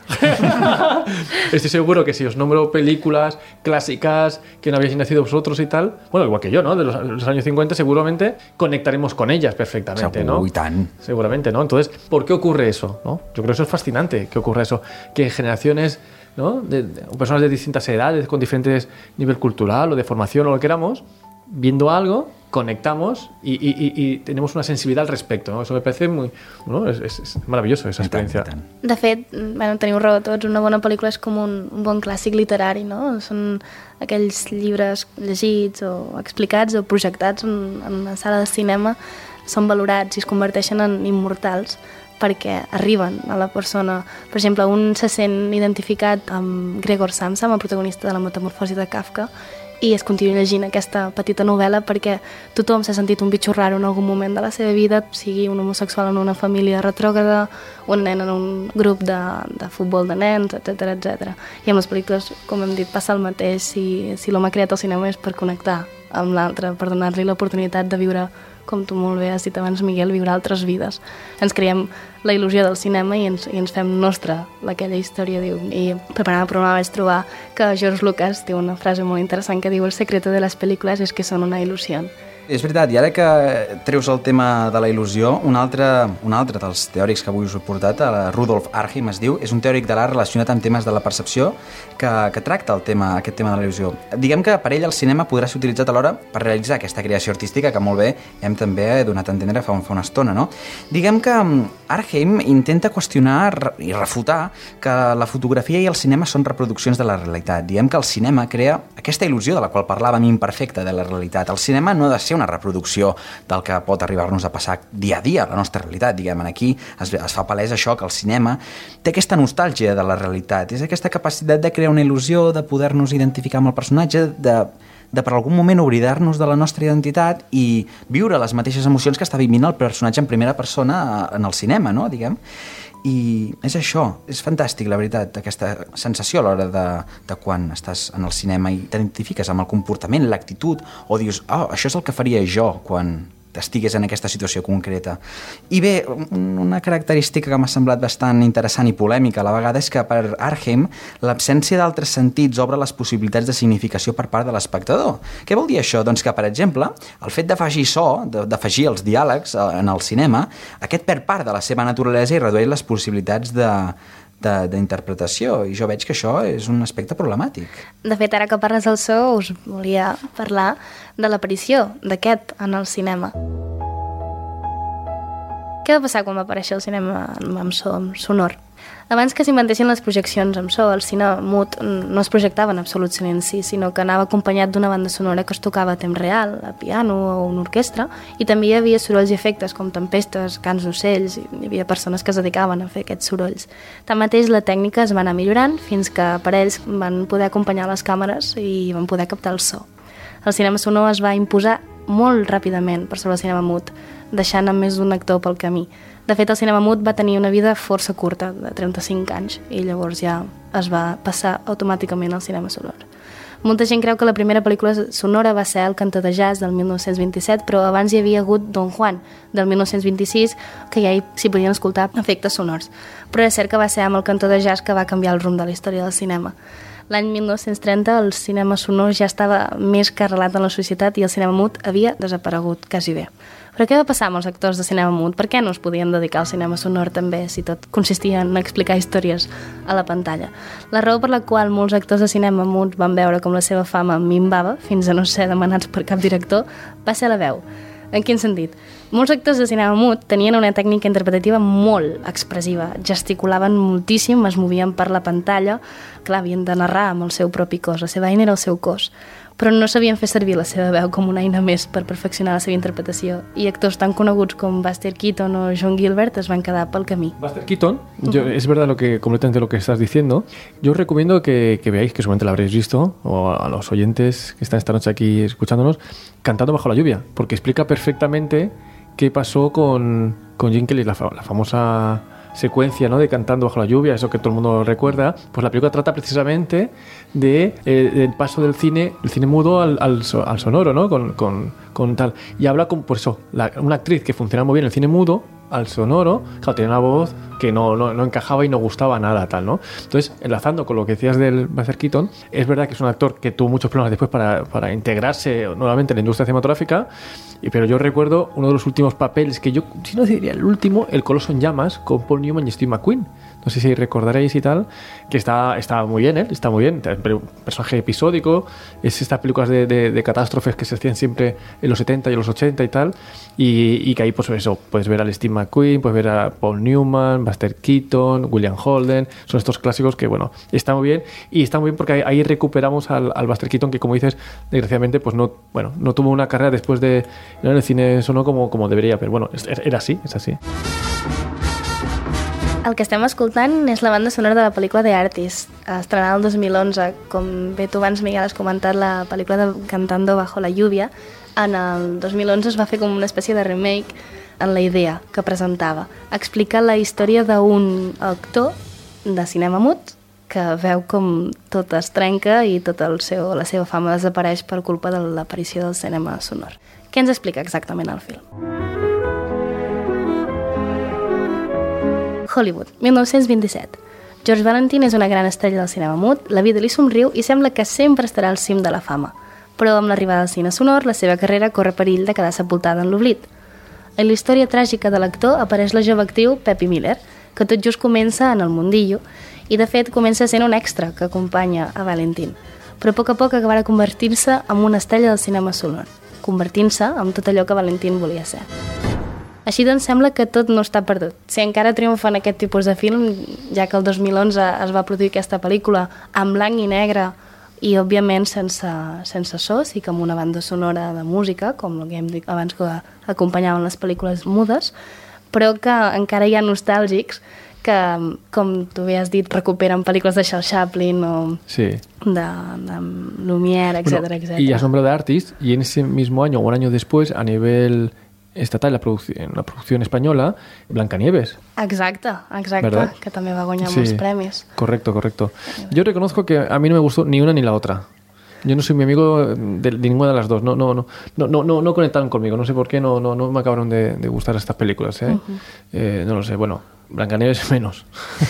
estoy seguro que si os nombro películas clásicas que no habéis nacido vosotros y tal, bueno, igual que yo, ¿no? De los, los años cincuenta, seguramente conectaremos con ellas perfectamente, ¿no? Uy, tan. Seguramente, ¿no? Entonces, ¿por qué ocurre eso? ¿No? Yo creo que eso es fascinante, que ocurra eso, que generaciones, ¿no? de, de personas de distintas edades, con diferentes nivel cultural o de formación o lo que queramos, viendo algo, conectamos y, y, y, y tenemos una sensibilidad al respecto, no? Eso me parece muy... ¿no? És, és, és maravilloso, esa experiència. De fet, bueno, teniu raó tots, una bona pel·lícula és com un, un bon clàssic literari, no? Són aquells llibres llegits o explicats o projectats en, en una sala de cinema, són valorats i es converteixen en immortals perquè arriben a la persona. Per exemple, un se sent identificat amb Gregor Samsa, amb el protagonista de la Metamorfosi de Kafka, i es continua llegint aquesta petita novel·la perquè tothom s'ha sentit un bitxo raro en algun moment de la seva vida, sigui un homosexual en una família retrògrada, un nen en un grup de, de futbol de nens, etcètera, etcètera. I amb les pel·lícules, com hem dit, passa el mateix. Si, si l'home ha creat el cinema és per connectar amb l'altre, per donar-li l'oportunitat de viure, com tu molt bé has dit abans, Miguel, viure altres vides. Ens creiem la il·lusió del cinema i ens, i ens fem nostra aquella història. Diu. I preparant el programa vaig trobar que George Lucas té una frase molt interessant que diu: el secreto de les pel·lícules és que són una il·lusió. És veritat, i ara que treus el tema de la il·lusió, un altre, un altre dels teòrics que avui us he portat, Rudolf Arheim es diu, és un teòric de l'art relacionat amb temes de la percepció que, que tracta el tema, aquest tema de la il·lusió. Diguem que per ell el cinema podrà ser utilitzat alhora per realitzar aquesta creació artística que molt bé hem també donat a entendre fa, fa una estona, no? Diguem que Arheim intenta qüestionar i refutar que la fotografia i el cinema són reproduccions de la realitat. Diguem que el cinema crea aquesta il·lusió de la qual parlàvem imperfecta de la realitat. El cinema no ha de ser una reproducció del que pot arribar-nos a passar dia a dia, la nostra realitat, diguem. Aquí es, es fa palès això, que el cinema té aquesta nostàlgia de la realitat, és aquesta capacitat de crear una il·lusió, de poder-nos identificar amb el personatge, de, de per algun moment oblidar-nos de la nostra identitat i viure les mateixes emocions que està vivint el personatge en primera persona en el cinema, no?, diguem. I és això, és fantàstic, la veritat, aquesta sensació a l'hora de, de quan estàs en el cinema i t'identifiques amb el comportament, l'actitud, o dius, oh, això és el que faria jo quan estigués en aquesta situació concreta. I bé, una característica que m'ha semblat bastant interessant i polèmica a la vegada és que per Arheim l'absència d'altres sentits obre les possibilitats de significació per part de l'espectador. Què vol dir això? Doncs que, per exemple, el fet d'afegir so, d'afegir els diàlegs en el cinema, aquest perd part de la seva naturalesa i redueix les possibilitats de d'interpretació, i jo veig que això és un aspecte problemàtic. De fet, ara que parles del so, us volia parlar de l'aparició d'aquest en el cinema. Què va passar quan va aparèixer el cinema amb so, amb sonor? Abans que s'inventessin les projeccions amb so, el cine mut no es projectava en absolut silenci, sinó que anava acompanyat d'una banda sonora que es tocava a temps real, a piano o una orquestra, i també hi havia sorolls i efectes com tempestes, cants d'ocells, i hi havia persones que es dedicaven a fer aquests sorolls. Tanmateix, la tècnica es va anar millorant fins que aparells van poder acompanyar les càmeres i van poder captar el so. El cinema sonor es va imposar molt ràpidament per sobre el cinema mut, deixant amb més d'un actor pel camí. De fet, el cinema mut va tenir una vida força curta, de trenta-cinc anys, i llavors ja es va passar automàticament al cinema sonor. Molta gent creu que la primera pel·lícula sonora va ser El cantor de jazz del mil nou-cents vint-i-set, però abans hi havia hagut Don Juan del mil nou-cents vint-i-sis, que ja s'hi podien escoltar efectes sonors. Però és cert que va ser amb El cantor de jazz que va canviar el rumb de la història del cinema. L'any mil nou-cents trenta el cinema sonor ja estava més que arrelat en la societat i el cinema mut havia desaparegut quasi bé. Però què va passar amb els actors de cinema mut? Per què no es podien dedicar al cinema sonor també, si tot consistia en explicar històries a la pantalla? La raó per la qual molts actors de cinema mut van veure com la seva fama minvava, fins a no ser demanats per cap director, va ser la veu. En quin sentit? Molts actors de cinema mut tenien una tècnica interpretativa molt expressiva, gesticulaven moltíssim, es movien per la pantalla, clar, havien de narrar amb el seu propi cos, la seva eina era el seu cos, però no sabien fer servir la seva veu com una eina més per perfeccionar la seva interpretació, i actors tan coneguts com Buster Keaton o John Gilbert es van quedar pel camí. Buster Keaton, yo, es verdad lo que, completamente lo que estás diciendo. Yo os recomiendo que, que veáis, que seguramente lo habréis visto, o a los oyentes que están esta noche aquí escuchándonos, Cantando bajo la lluvia, porque explica perfectamente qué pasó con, con Gene Kelly, la, la famosa secuencia, ¿no?, de Cantando bajo la lluvia, eso que todo el mundo recuerda. Pues la película trata precisamente de, eh, del paso del cine, el cine mudo al, al, al sonoro, ¿no?, con, con, con tal. Y habla con, por eso, la, una actriz que funciona muy bien en el cine mudo al sonoro, claro, tenía una voz que no, no, no encajaba y no gustaba nada, tal, ¿no? Entonces, enlazando con lo que decías del Buster Keaton, es verdad que es un actor que tuvo muchos problemas después para, para integrarse nuevamente en la industria cinematográfica, y, pero yo recuerdo uno de los últimos papeles que yo, si no diría el último, El Coloso en Llamas, con Paul Newman y Steve McQueen. No sé si recordaréis y tal, que está, está muy bien, él, está muy bien, un personaje episódico, es estas películas de, de, de catástrofes que se hacían siempre en los setenta y en los ochenta y tal, y, y que ahí, pues eso, puedes ver al Steve McQueen, puedes ver a Paul Newman, Buster Keaton, William Holden, son estos clásicos que, bueno, está muy bien, y está muy bien porque ahí, ahí recuperamos al, al Buster Keaton, que, como dices, desgraciadamente, pues no, bueno, no tuvo una carrera después de, no, en el cine sonó como, como debería, pero bueno, era así, es así. El que estem escoltant és la banda sonora de la pel·lícula The Artist, estrenada el dos mil onze. Com bé tu abans, Miguel, has comentat, la pel·lícula de Cantando bajo la lluvia, en el dos mil onze es va fer com una espècie de remake en la idea que presentava. Explica la història d'un actor de cinema mut que veu com tot es trenca i tota el seu, la seva fama desapareix per culpa de l'aparició del cinema sonor. Què ens explica exactament el film? Hollywood, mil nou-cents vint-i-set. George Valentine és una gran estrella del cinema mut, la vida li somriu i sembla que sempre estarà al cim de la fama. Però amb l'arribada del cine sonor, la seva carrera corre perill de quedar sepultada en l'oblit. En la història tràgica de l'actor apareix la jove actriu Peppy Miller, que tot just comença en el mundillo i, de fet, comença sent un extra que acompanya a Valentine. Però a poc a poc acabarà convertint-se en una estrella del cinema sonor, convertint-se en tot allò que Valentine volia ser. Així doncs sembla que tot no està perdut. Si encara triomfa en aquest tipus de film, ja que el dos mil onze es va produir aquesta pel·lícula en blanc i negre i, òbviament, sense, sense so, sí que amb una banda sonora de música, com el que hem dit abans que acompanyaven les pel·lícules mudes, però que encara hi ha nostàlgics que, com tu bé has dit, recuperen pel·lículas de Charles Chaplin o sí. de, de Lumière, etcétera, bueno, etcétera. Y has nombrado de Artist, y en ese mismo año o un año después, a nivel estatal, la producción, la producción española, Blancanieves. Exacte, exacte, ¿verdad? Que també va guanyar sí. molts premis. Correcto, correcto. Yo reconozco que a mí no me gustó ni una ni la otra. Yo no soy mi amigo de, de ninguna de las dos. No, no, no, no, no, no, no conectaron conmigo. No sé por qué, no, no, no me acabaron de, de gustar estas películas. ¿eh? Uh-huh. Eh, no lo sé. Bueno, Blancanieves menos.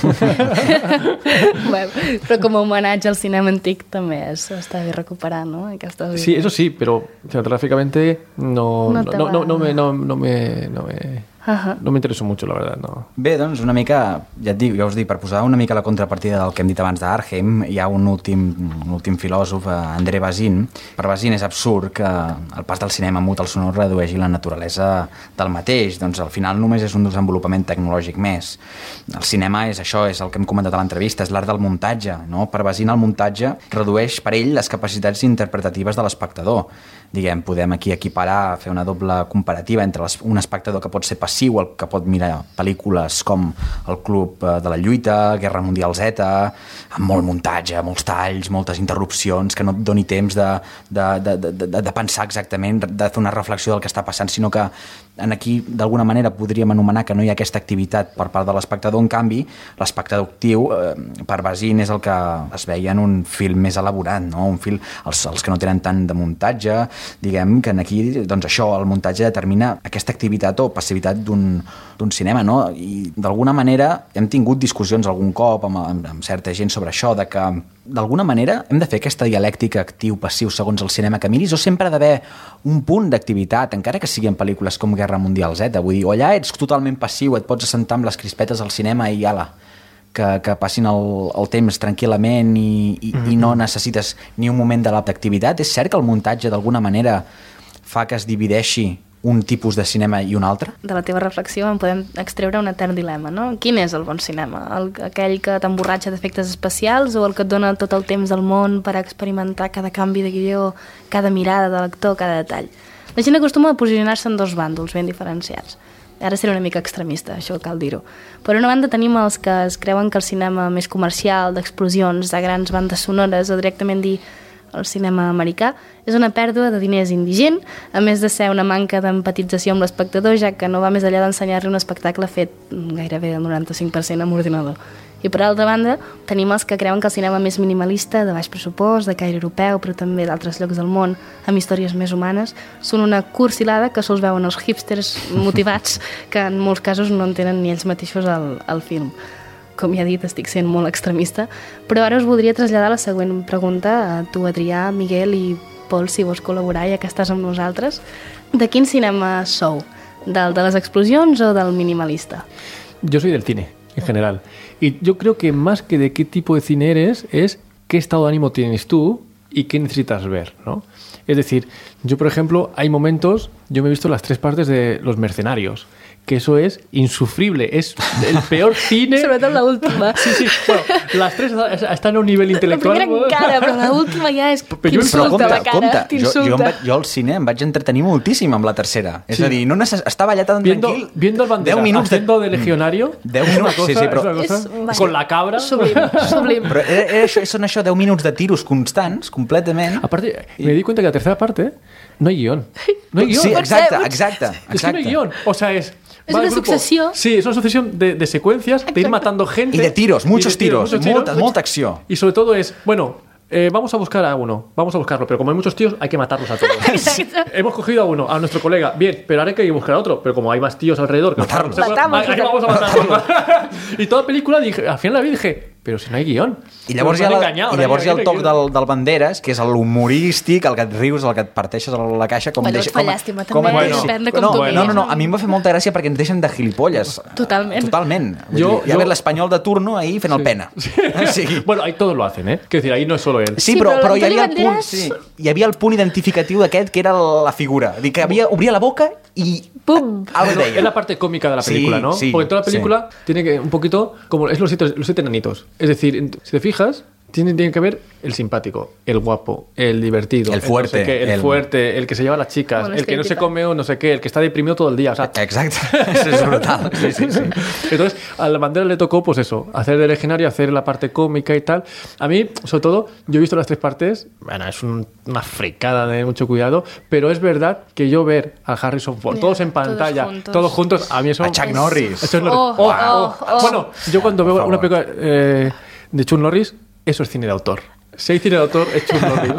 Bueno, però com a homenatge al cinema antic també és, està bé recuperar, ¿no? Aquestes sí, eso sí, pero cinematográficamente no, no, no, no, no, me, no, no me... No me... Uh-huh. No m'interesso mucho, la verdad, no. Bé, doncs una mica, ja et dic, ja us dic, per posar una mica la contrapartida del que hem dit abans d'Arnhem, hi ha un últim, un últim filòsof, André Bazin. Per Bazin és absurd que el pas del cinema mut al sonor redueixi la naturalesa del mateix, doncs al final només és un desenvolupament tecnològic més. El cinema és això, és el que hem comentat a l'entrevista, és l'art del muntatge, no? Per Bazin el muntatge redueix per ell les capacitats interpretatives de l'espectador. Diguem, podem aquí equiparar, fer una doble comparativa entre les, un espectador que pot ser passiu, el que pot mirar pel·lícules com El Club de la Lluita, Guerra Mundial Z, amb molt muntatge, molts talls, moltes interrupcions, que no et doni temps de, de, de, de, de, de pensar exactament, de fer una reflexió del que està passant, sinó que en aquí, d'alguna manera, podríem anomenar que no hi ha aquesta activitat per part de l'espectador. En canvi, l'espectador actiu, eh, per Bazin, és el que es veia en un film més elaborat, no? Un film, els, els que no tenen tant de muntatge, diguem que aquí, doncs això, el muntatge determina aquesta activitat o passivitat d'un, d'un cinema, no? I d'alguna manera hem tingut discussions algun cop amb, amb, amb certa gent sobre això, de que d'alguna manera hem de fer aquesta dialèctica actiu-passiu segons el cinema que miris, o sempre ha d'haver un punt d'activitat, encara que sigui en pel·lícules com Guerra Mundial Z, vull dir, o allà ets totalment passiu, et pots assentar amb les crispetes al cinema i ala, que, que passin el, el temps tranquil·lament i, i, mm-hmm. i no necessites ni un moment de l'activitat. És cert que el muntatge d'alguna manera fa que es divideixi un tipus de cinema i un altre? De la teva reflexió en podem extreure un etern dilema, no? Quin és el bon cinema? El, aquell que t'emborratxa d'efectes especials o el que et dona tot el temps del món per experimentar cada canvi de guió, cada mirada de l'actor, cada detall? La gent acostuma a posicionar-se en dos bàndols ben diferenciats. Ara seré una mica extremista, això cal dir-ho. Per una banda tenim els que es creuen que el cinema més comercial, d'explosions, de grans bandes sonores o directament dir el cinema americà és una pèrdua de diners indigent, a més de ser una manca d'empatització amb l'espectador, ja que no va més enllà d'ensenyar-li un espectacle fet gairebé el noranta-cinc per cent amb ordinador. I per altra banda, tenim els que creuen que el cinema més minimalista, de baix pressupost, de caire europeu, però també d'altres llocs del món, amb històries més humanes, són una cursilada que sols veuen els hipsters motivats que en molts casos no entenen ni ells mateixos el, el film. Com ja he dit, estic sent molt extremista, però ara us voldria traslladar la següent pregunta a tu, Adrià, Miguel i Pol, si vols col·laborar, ja que estàs amb nosaltres. De quin cinema sou? ¿Del de las explosiones o del minimalista? Yo soy del cine, en general. Y yo creo que más que de qué tipo de cine eres, es qué estado de ánimo tienes tú y qué necesitas ver, ¿no? Es decir, yo, por ejemplo, hay momentos, yo me he visto las tres partes de Los Mercenarios, que eso es insufrible, es el peor cine. Sobre todo la última. Sí, sí, bueno, las tres estan a un nivell intel·lectual. La primera encara, però l'última ja és Però t'insulta la cara, compte, t'insulta. Jo, jo, vaig, jo al cine em vaig entretenir moltíssim amb la tercera. Sí. És a dir, no necess... estava allà tan viendo, tranquil. Viendo el bandera, deu minuts haciendo de... de legionario. deu minuts, cosa, sí, sí, però... cosa, És, con la cabra. Sublim, sublim. Però era, era això, són això, deu minuts de tiros constants, completament. Aparte, me di cuenta que la tercera parte no hay guión. No hay guión. Sí, exacte, exacte, exacte. Es que no hay guión. O sea, es... Es una sucesión. Sí, es una sucesión de, de secuencias, de ir matando gente. Y de tiros, muchos de tiros, tiros, muchos tiros, molta, muchos- molta acció. Y sobre todo es, bueno, eh, vamos a buscar a uno, vamos a buscarlo, pero como hay muchos tíos, hay que matarlos a todos. Hemos cogido a uno, a nuestro colega, bien, pero ahora hay que buscar a otro, pero como hay más tíos alrededor, que Matarlos. no- Matamos. ahí vamos a matarlos. Y toda película, dije, al final la vi y dije, pero si no hay guión. I llavors hi Nos ha, han la, engañado, i no llavors hi ha el hay toc guión. del, del Banderas, que és l'humorístic, el que et rius, el que et parteixes a la caixa. Com Bueno, deixa, et fa llàstima, com també, et deixa- depèn de com no, t'ho no, no, mires. no, a mi em va fer molta gràcia perquè ens deixen de gilipolles. Totalment. Totalment. Vull Jo- dir, hi ha jo- l'espanyol de turno ahí fent el pena. Sí. Bueno, ahí todos lo hacen, ¿eh? Quiero decir, ahí no es solo él. Sí, Sí, però, però però hi havia, el l'Antoni punt, Banderas- sí, hi havia el punt identificatiu d'aquest que era la figura. Dir que havia, obria la boca i Pum. algo Bueno, deia. es la parte cómica de la Sí, película, ¿no? sí, Porque toda la película tiene que un poquito como es los siete, los siete enanitos. Es decir, en- si te fijas, tiene, tiene que ver el simpático, el guapo, el divertido, El fuerte, no sé qué, el, el- fuerte, el que se lleva a las chicas, Bueno, el que no se estereotipa. come o no sé qué, el que está deprimido todo el día. O sea, Exacte, això és brutal. Sí, sí, sí. entonces, a la bandera le tocó, pues eso, hacer de legionario, hacer la parte cómica y tal. A mí, sobre todo, yo he visto las tres partes, bueno, es un- una fricada de mucho cuidado, pero es verdad que yo ver a Harrison Ford, Ya, todos en todos pantalla, juntos. todos juntos, a mí eso... A Chuck Norris. a Chuck Norris. Oh, Oh, oh, oh. oh. Bueno, yo cuando veo Por una favor. película eh, de Chuck Norris, eso es cine de autor. Si hay cine de autor, es Chuck Norris.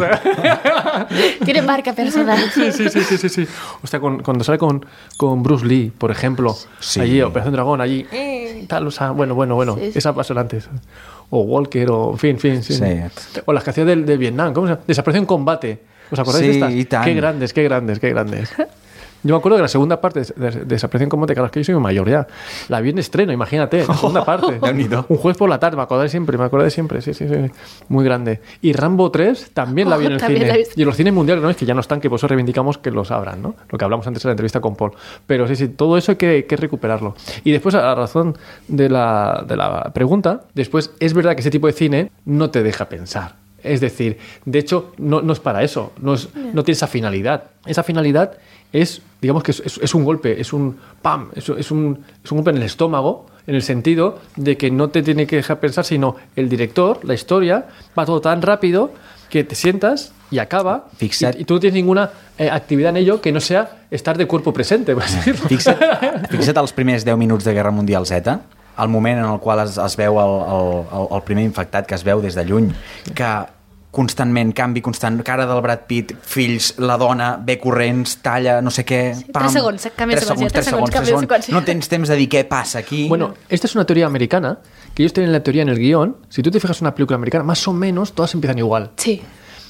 Tiene marca personal. Sí, sí, sí, sí, sí, sí. O sea, con- cuando sale con, con Bruce Lee, por ejemplo, Sí. allí, Operación Dragón, allí, tal, o sea, bueno, bueno, bueno, Sí, sí. es apasionante. O Walker, o en fin, en fin, sí. Sí. O las que hacía del, de Vietnam, ¿cómo se llama? Desaparición en combate. ¿Os acordáis Sí, de estas? y tant. Qué grandes, qué grandes, qué grandes. Yo me acuerdo de la segunda parte de, de, de Desaparición en combate, claro, es que yo soy mayor ya. La vi en estreno, imagínate, la segunda parte. Déu-n'hi-do. Un jueves por la tarde, me acordaré siempre, me acordaré siempre, sí, sí, sí. Muy grande. Y Rambo tres también la vi en el También la he cine. visto. Y en los cines mundiales no es que ya no están, que por eso reivindicamos que los abran, ¿no? Lo que hablamos antes en la entrevista con Paul. Pero sí, sí, todo eso hay que, hay que recuperarlo. Y después, a la razón de la, de la pregunta, después es verdad que ese tipo de cine no te deja pensar. Es decir, de hecho, no, no es para eso, no, es, no tiene esa finalidad. Esa finalidad es, digamos que es, es- es un golpe, es un pam, es, es un, es un golpe en el estómago, en el sentido de que no te tiene que dejar pensar, sino el director, la historia, va todo tan rápido que te sientas y acaba, Fixa't. y, y tú no tienes ninguna eh, actividad en ello que no sea estar de cuerpo presente, por así decirlo. Fixa't, fixa't els primers deu minuts de Guerra Mundial Z, el moment en el qual es, es veu el, el, el, el primer infectat, que es veu des de lluny, que constantment, canvi constant, cara del Brad Pitt, fills, la dona, ve corrents, talla, no sé què... tres segons, canvi de tres seqüència, segons, tres tres segons, segons, canvi de tres segons. seqüència. No tens temps de dir què passa aquí. Bueno, esta es una teoría americana, que ellos tienen la teoría en el guión. Si tú te fijas en una película americana, más o menos todas empiezan igual. Sí.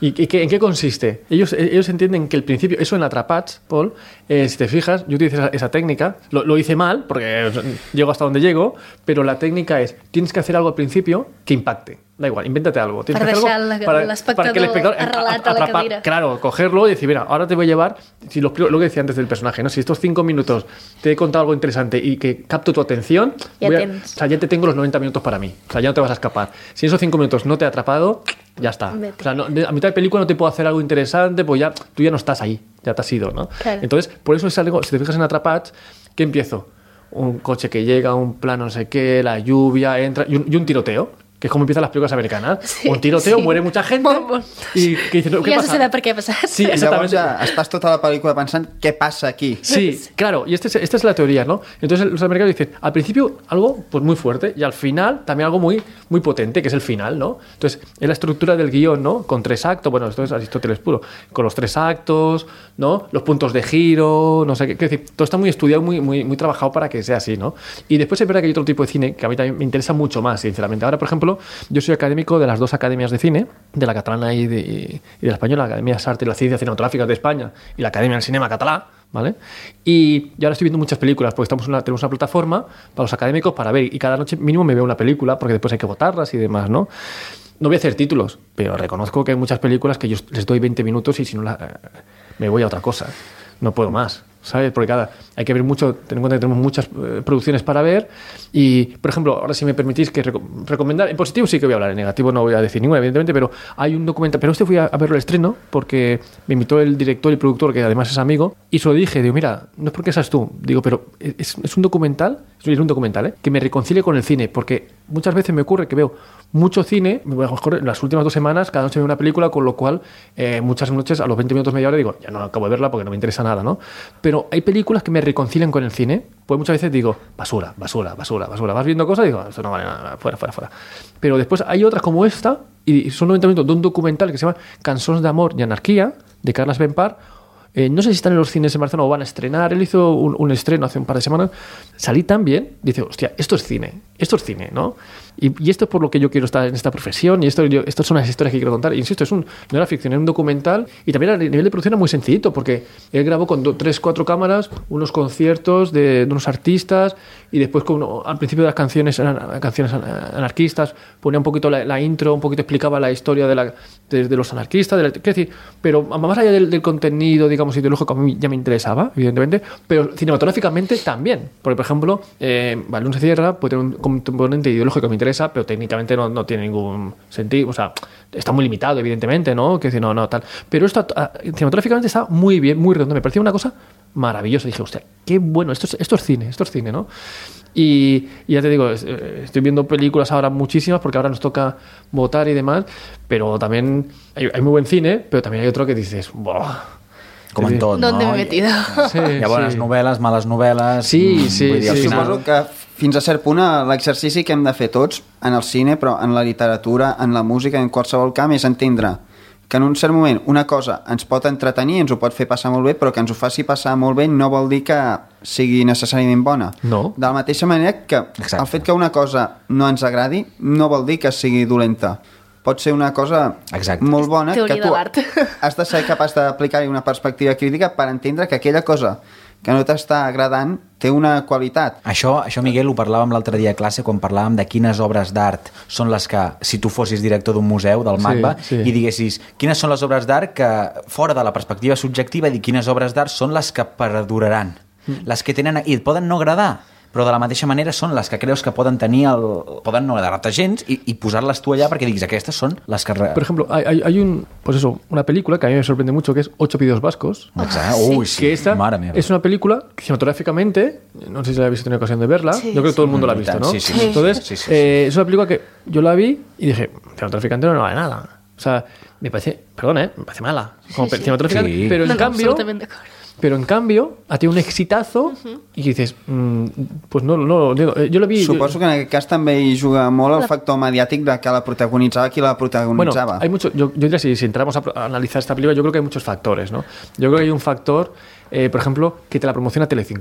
¿Y, y qué, en qué consiste? Ellos, ellos entienden que el principio, eso en Atrapats, Paul, eh, si te fijas, yo utilicé esa, esa técnica, lo, lo hice mal, porque llego hasta donde llego, pero la técnica es, tienes que hacer algo al principio que impacte. Da igual, invéntate algo. Tienes para que hacer deixar algo para, l'espectador para que el espectador arrelat a la atrapar, cadira. claro, cogerlo y decir, mira, ahora te voy a llevar, si lo, lo que decía antes del personaje, ¿no? Si estos cinco minutos te he contado algo interesante y que capto tu atención, Ya voy a, tens. o sea, ya te tengo los noventa minutos para mí. O sea, ya no te vas a escapar. Si en esos cinco minutos no te he atrapado, ya está. Vete. O sea, no, de- a mitad de película no te puedo hacer algo interesante, pues ya tú ya no estás ahí, ya te has ido, ¿no? Claro. Entonces, por eso es algo, si te fijas en Atrapats, ¿qué empiezo? Un coche que llega, un plano no sé qué, la lluvia, entra, y un, y un tiroteo. Que es como empiezan las películas americanas. Sí, un tiroteo, sí. muere mucha gente. Molt, molt. Y que dices, no, ¿qué Ja pasa? se sabe per què ha passat. Sí, I llavors exactamente. ja estàs tota la pel·lícula pensant què passa aquí. Sí, claro, y este es- esta es la teoría, ¿no? Entonces los americanos dicen, al principio algo pues muy fuerte y al final también algo muy, muy potente, que es el final, ¿no? Entonces, es la estructura del guión, ¿no? Con tres actos, bueno, esto es Aristóteles puro, con los tres actos, ¿no? Los puntos de giro, no sé qué, quiero decir, todo está muy estudiado, muy, muy, muy trabajado para que sea así, ¿no? Y después es verdad que hay otro tipo de cine que a mí también me interesa mucho más, sinceramente. Ahora, por ejemplo, yo soy académico de las dos academias de cine, de la catalana y de, y de la española, la Academia de Artes y las Ciencias Cinematográficas de España y la Academia del Cinema Catalá, ¿vale? Y, y ahora estoy viendo muchas películas, porque estamos en una, tenemos una plataforma para los académicos para ver, y cada noche mínimo me veo una película, porque después hay que votarlas y demás, ¿no? No voy a hacer títulos, pero reconozco que hay muchas películas que yo les doy veinte minutos y si no la, me voy a otra cosa. No puedo más, ¿sabes? Porque cada, hay que ver mucho, ten en cuenta que tenemos muchas eh, producciones para ver y, por ejemplo, ahora si me permitís que reco- recomendar, en positivo sí que voy a hablar, en negativo no voy a decir ninguna, evidentemente, pero hay un documental, pero este fui a, a verlo el estreno porque me invitó el director y productor, que además es amigo, y se lo dije, digo, mira, no es porque seas tú, digo, pero es, es un documental, es un documental, ¿eh? Que me reconcilie con el cine, porque muchas veces me ocurre que veo mucho cine, a lo mejor en las últimas dos semanas, cada noche veo una película, con lo cual eh, muchas noches a los veinte minutos, media hora digo, ya no acabo de verla porque no me interesa nada, ¿no? Pero hay películas que me reconcilian con el cine, pues muchas veces digo, basura, basura, basura, basura, vas viendo cosas y digo, esto no vale nada, fuera, fuera, fuera. Pero después hay otras como esta, y son noventa minutos de un documental que se llama Cançons d'amor y anarquía, de Carles Benpar. Eh, no sé si están en los cines en Barcelona o van a estrenar. Él hizo un, un estreno hace un par de semanas. Salí tan bien, dice, hostia, esto es cine, esto es cine, ¿no? Y, y esto es por lo que yo quiero estar en esta profesión y esto, yo, estas son las historias que quiero contar. Insisto, es un, no era ficción, era un documental y también a nivel de producción era muy sencillito porque él grabó con do, tres, cuatro cámaras unos conciertos de, de unos artistas y después con, al principio de las canciones eran canciones anarquistas, ponía un poquito la, la intro, un poquito explicaba la historia de, la, de, de los anarquistas, de la, quiero decir, pero más allá del, del contenido, digamos, ideológico, a mí ya me interesaba, evidentemente, pero cinematográficamente también, porque por ejemplo, eh, Balloon se cierra, puede tener un componente ideológico que me interesa, pero técnicamente no, no tiene ningún sentido, o sea, está muy limitado, evidentemente, ¿no? Que decir, no, no, tal. Pero esto uh, cinematográficamente está muy bien, muy redondo, me parecía una cosa maravillosa. Dije, hostia, qué bueno, esto es, esto es cine, esto es cine, ¿no? Y, y ya te digo, estoy viendo películas ahora muchísimas porque ahora nos toca votar y demás, pero también hay, hay muy buen cine, pero también hay otro que dices, ¡buah! Com en tot, ¿Dónde no? me he metido? Sí, Hi ha bones sí. novel·les, males novel·les... Sí, mm, sí, vull dir, al sí, final... Suposo que fins a cert punt l'exercici que hem de fer tots en el cine, però en la literatura, en la música, en qualsevol camp, és entendre que en un cert moment una cosa ens pot entretenir, ens ho pot fer passar molt bé, però que ens ho faci passar molt bé no vol dir que sigui necessàriament bona. No. De la mateixa manera que Exacte. el fet que una cosa no ens agradi no vol dir que sigui dolenta. Pot ser una cosa Exacte. molt bona Teoria que de tu l'art. has de ser capaç d'aplicar-hi una perspectiva crítica per entendre que aquella cosa que no t'està agradant té una qualitat. Això, això, Miguel, ho parlàvem l'altre dia a classe quan parlàvem de quines obres d'art són les que, si tu fossis director d'un museu, del Sí, MACBA, sí. i diguessis quines són les obres d'art que, fora de la perspectiva subjectiva, i quines obres d'art són les que perduraran, mm. les que tenen... i et poden no agradar, però de la mateixa manera són les que creus que poden tenir el... poden no agradar-te gens i, y posar-les tú allá perquè diguis, aquestes són les que... Por ejemplo, hay, hay, hay un, pues eso, una película que a mí me sorprende mucho que es Ocho Pídeos Vascos. Exacte. sí. Uy, sí. Que esta Mare meva. es una película que cinematográficamente, no sé si la habéis tenido ocasión de verla, Sí, yo creo que todo el mundo sí. la ha visto, ¿no? Sí, sí, sí. Entonces, Sí, sí, sí. eh, es una película que yo la vi y dije, cinematográficamente no vale nada. O sea, me parece, perdón, ¿eh? Me parece mala. Como Sí, sí. cinematográficamente, Sí. pero en No, no, cambio... absolutamente de acuerdo. Pero en cambio, ha tenido un exitazo uh-huh. y dices, mmm, pues no, no, no, yo lo vi... Suposo que en aquest cas també hi juga molt el factor mediàtic de que la protagonitzava qui la Bueno, protagonitzava. hay mucho, yo, yo diría si, si entramos a, pro- a analizar esta película, yo creo que hay muchos factores, ¿no? Yo creo que hay un factor, eh, por ejemplo, que te la promociona Telecinco.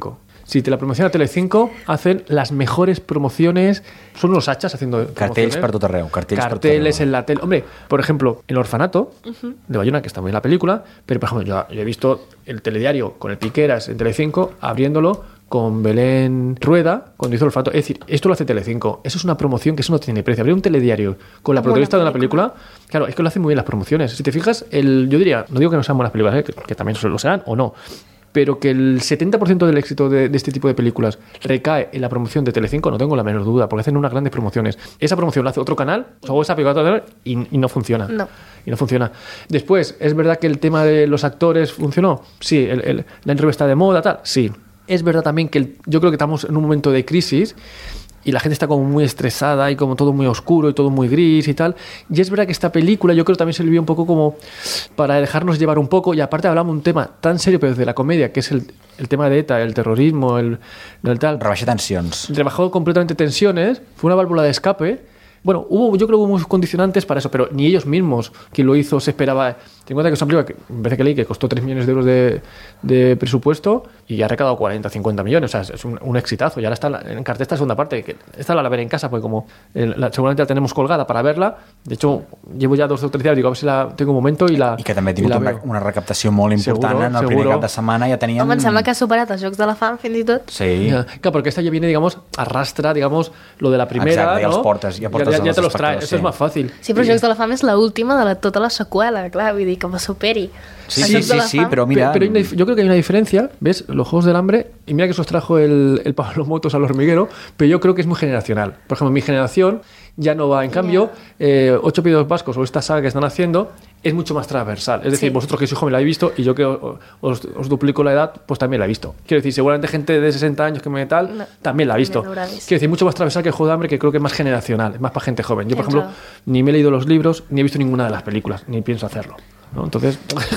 Si te la promociona Telecinco, hacen las mejores promociones. Son unos hachas haciendo Cartells per tot arreu. Cartells Carteles per tot arreu. en la tele. Hombre, por ejemplo, El Orfanato uh-huh. de Bayona, que está muy en la película, pero por ejemplo, yo, yo he visto el telediario con el Piqueras en Telecinco abriéndolo con Belén Rueda cuando hizo El Orfanato. Es decir, esto lo hace Telecinco. Eso es una promoción que eso no tiene precio. Abrir un telediario con la protagonista de una película, claro, es que lo hacen muy bien las promociones. Si te fijas, el, yo diría, no digo que no sean buenas películas, ¿eh? que, que también lo sean o no, pero que el setenta por ciento del éxito de, de este tipo de películas recae en la promoción de Telecinco, no tengo la menor duda, porque hacen unas grandes promociones. Esa promoción la hace otro canal, o esa película otra canal, y, y no funciona. No. Y no funciona. Después, ¿es verdad que el tema de los actores funcionó? Sí. El, el, la entrevista está de moda, tal. Sí. Es verdad también que el, yo creo que estamos en un momento de crisis y la gente está como muy estresada y como todo muy oscuro y todo muy gris y tal. Y es verdad que esta película yo creo que también sirvió un poco como para dejarnos llevar un poco, y aparte hablamos de un tema tan serio pero desde la comedia, que es el, el tema de ETA, el terrorismo, el, el tal. Rebaixar tensions. Rebajó completamente tensiones, fue una válvula de escape. Bueno, hubo, yo creo que hubo muchos condicionantes para eso, pero ni ellos mismos, quien lo hizo, se esperaba. Ten en cuenta que es una película que, me parece que leí, que costó tres millones de euros de, de presupuesto y ha recaudado cuarenta, cincuenta millones. O sea, es un, un exitazo. Y ahora está en, la, en cartel esta segunda parte, que esta la veré en casa, porque como eh, la, seguramente la tenemos colgada para verla. De hecho, llevo ya dos o tres días, digo, a ver si la tengo un momento i la I que també ha tingut una, una recaptació molt important seguro, en el seguro. primer cap de setmana. Ja teníem... Home, em sembla que ha superat els Jocs de la Fam, fins i tot. Sí. Ya, claro, porque esta ya viene, digamos, arrastra, digamos, lo de la primera, Exacte, ja ¿no? els portes, ja portes ya, ya, ya els te los trae, espectadors, eso es sí. más fácil. Sí, però Jocs de la Fam és l'última de la, tota la seqüela, clar, vull dir, que me superi. Sí, Els sí, Jocs de sí, la sí, Fam- però mira... Pero, pero hay una dif- yo creo que hay una diferencia, ¿ves? Los Juegos del Hambre, y mira que eso os trajo el, el Pablo Motos al hormiguero, pero yo creo que es muy generacional. Por ejemplo, mi generación ya no va. En cambio, eh, Ocho Pídeos Vascos o esta saga que están haciendo es mucho más transversal. Es decir, Sí. vosotros que sois joven la habéis visto y yo que os, os, os duplico la edad, pues también la he visto. Quiero decir, seguramente gente de sesenta años que me tal, No, también la ha visto. también lo habrá visto. Quiero decir, mucho más transversal que el Juego de Hambre, que creo que es más generacional, es más para gente joven. Yo, por Claro. ejemplo, ni me he leído los libros, ni he visto ninguna de las películas, ni pienso hacerlo, ¿no? Entonces...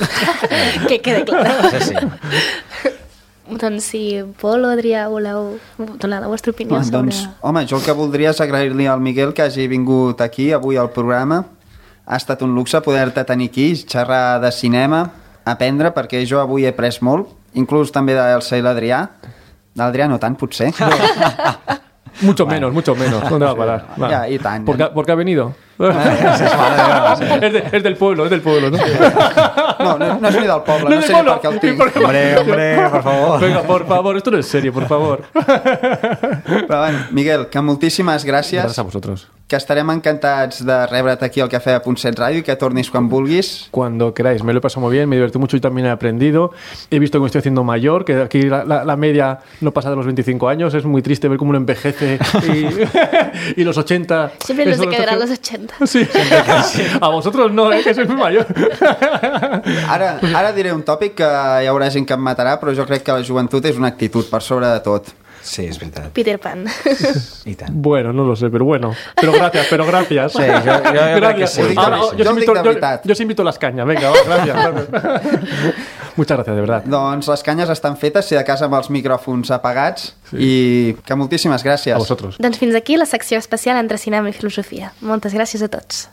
Que quede clar. Sí, sí. Doncs si Pol o Adrià voleu donar la vostra opinió Ah, sobre... doncs, home, jo el que voldria és agrair-li al Miguel que hagi vingut aquí avui al programa. Ha estat un luxe poder-te tenir aquí, xerrar de cinema, aprendre, perquè jo avui he pres molt, inclús també d'Elsa i l'Adrià. D'Adrià no tant, potser. Mucho menos, mucho menos. ¿Dónde va a parar? Va. Ya, y tan. ¿Por qué, ¿por qué ha venido? es, de, es del pueblo, es del pueblo, ¿no? No, no, no és ni del poble, No no es sé del ni per pueblo. què el tinc. Hombre, hombre, por favor. Venga, por favor, esto no es serio, por favor. Però bueno, Miguel, que moltíssimes gràcies. Gracias a vosotros. Que estarem encantats de rebre't aquí al Cafè de Punt set Ràdio i que tornis quan vulguis. Cuando queráis, me lo he pasado muy bien, me divertí mucho y también he aprendido. He visto que me estoy haciendo mayor, que aquí la, la, la media no pasa de los veinticinco años. Es muy triste ver cómo uno envejece y, y los ochenta. Siempre nos eso se quedarán hace- los ochenta. Sí. A vosotros no, ¿eh? Que sois muy mayor. Ara, ara diré un tòpic que hi haurà gent que em matarà, però jo crec que la joventut és una actitud per sobre de tot. Sí, és veritat. Peter Pan. I tant. Bueno, no lo sé, pero bueno. Pero gracias, pero gracias. Sí, yo- yo- yo creo que sí. Ho dic Ahora, de- yo, jo os el dic invito, de yo, veritat. yo os invito las cañas. Venga, va, gracias. gracias. Muchas gracias, de verdad. Doncs les canyes estan fetes, si de casa amb els micròfons apagats, sí. I que moltíssimes gràcies. A vosotros. Doncs fins aquí la secció especial entre cinema i filosofia. Moltes gràcies a tots.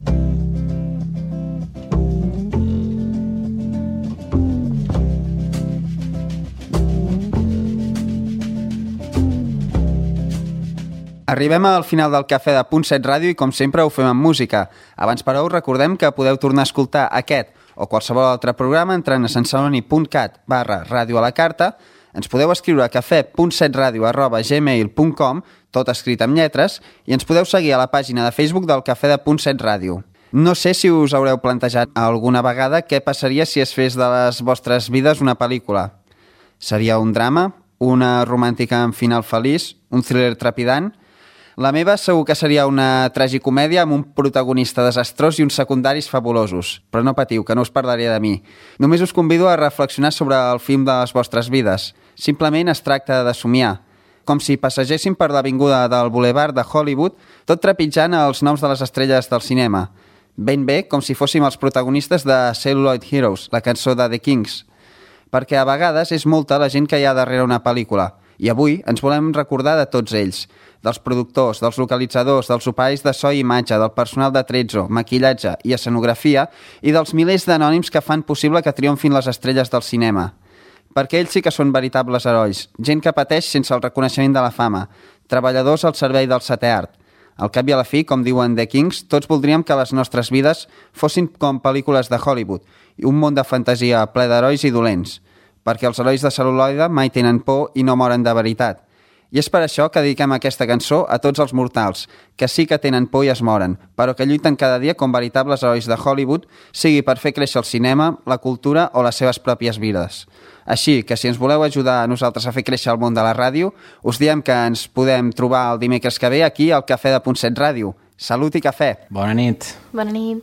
Arribem al final del Cafè de Punt set Ràdio i com sempre ho fem amb música. Abans però us recordem que podeu tornar a escoltar aquest o qualsevol altre programa entrant a santceloni.cat barra ràdio a la carta. Ens podeu escriure a cafè punt set ràdio arroba gmail punt com, tot escrit amb lletres, i ens podeu seguir a la pàgina de Facebook del Cafè de Punt set Ràdio. No sé si us haureu plantejat alguna vegada què passaria si es fes de les vostres vides una pel·lícula. Seria un drama, una romàntica amb final feliç, un thriller trepidant? La meva segur que seria una tragicomèdia amb un protagonista desastrós i uns secundaris fabulosos. Però no patiu, que no us parlaré de mi. Només us convido a reflexionar sobre el film de les vostres vides. Simplement es tracta de somiar. Com si passegéssim per l'avinguda del Boulevard de Hollywood, tot trepitjant els noms de les estrelles del cinema. Ben bé com si fóssim els protagonistes de Celluloid Heroes, la cançó de The Kings. Perquè a vegades és molta la gent que hi ha darrere una pel·lícula. I avui ens volem recordar de tots ells, dels productors, dels localitzadors, dels operaris de so i imatge, del personal de tretzo, maquillatge i escenografia i dels milers d'anònims que fan possible que triomfin les estrelles del cinema. perquè ells sí que són veritables herois, gent que pateix sense el reconeixement de la fama, treballadors al servei del setè art. Al cap i a la fi, com diuen The Kings, tots voldríem que les nostres vides fossin com pel·lícules de Hollywood i un món de fantasia ple d'herois i dolents, perquè els herois de cel·luloide mai tenen por i no moren de veritat. I és per això que dediquem aquesta cançó a tots els mortals, que sí que tenen por i es moren, però que lluiten cada dia com veritables herois de Hollywood, sigui per fer créixer el cinema, la cultura o les seves pròpies vides. Així que si ens voleu ajudar a nosaltres a fer créixer el món de la ràdio, us diem que ens podem trobar el dimecres que ve aquí al Cafè de Punt set Ràdio. Salut i cafè! Bona nit! Bona nit.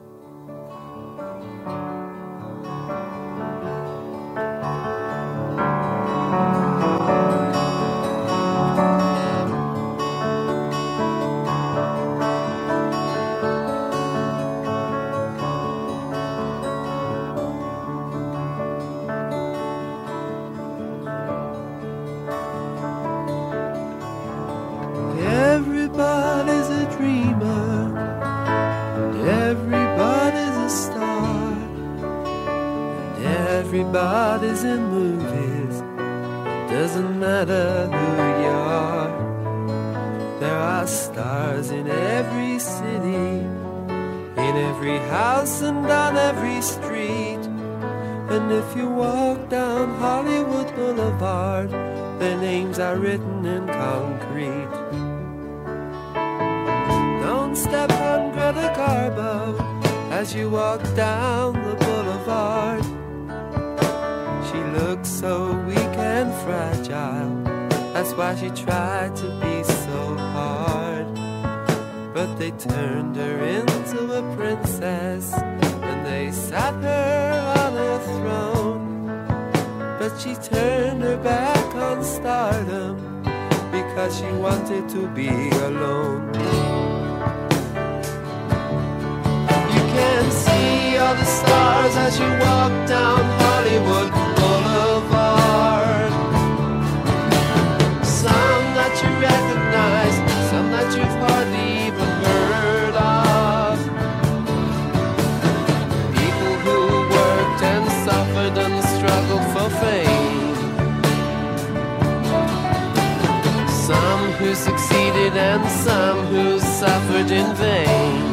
Everybody's a dreamer, everybody's a star, and everybody's in movies. Doesn't matter who you are. There are stars in every city, in every house and on every street. And if you walk down Hollywood Boulevard, their names are written in concrete. Don't step on Greta Garbo as you walk down the boulevard. She looks so weak and fragile, that's why she tried to be so hard. But they turned her into a princess and they sat her on a throne. But she turned her back on stardom because she wanted to be alone. You can see all the stars as you walk down Hollywood Boulevard. Some that you recognize, some that you've hardly even heard of. People who worked and suffered and struggled for fame. Some who succeeded and some who suffered in vain.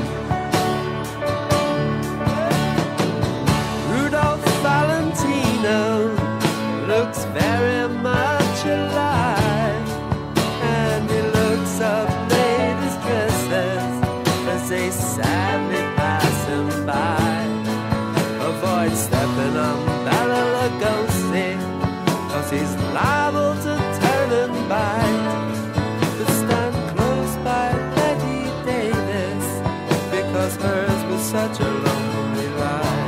Rudolph Valentino looks very much alive, and he looks up ladies' dresses as they sadly pass him by. Avoid stepping on Bela Lugosi, cause he's liable to turn and bite. But stand close by Betty Davis, because hers was such a lonely life.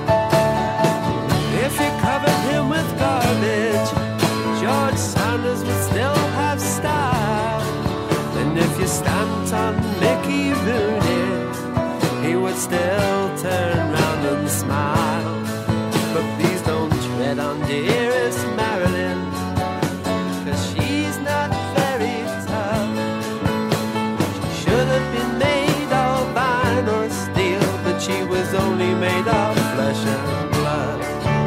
If you covered him with garbage, George Sanders would still have style. And if you stamped on Mickey Rooney, he would still turn round and smile. But please don't tread on dearest Marilyn, cause she's not very tough. She should have been made of iron or steel, but she was only made of flesh and blood.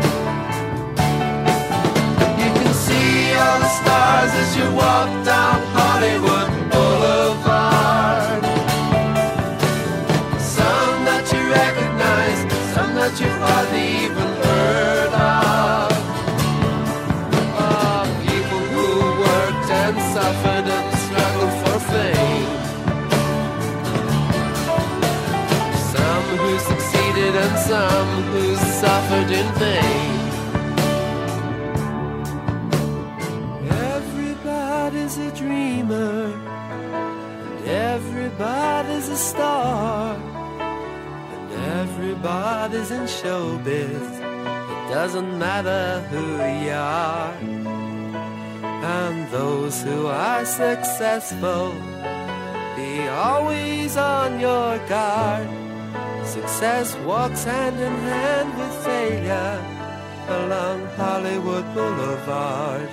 You can see all the stars as you walk down Hollywood Boulevard. Some that you recognize, some that you've hardly even heard of. Oh, people who worked and suffered and struggled for fame. Some who succeeded and some who suffered in vain. Everybody's a dreamer, and everybody's a star, and everybody's in showbiz. It doesn't matter who you are. And those who are successful, be always on your guard. Success walks hand in hand with failure along Hollywood Boulevard.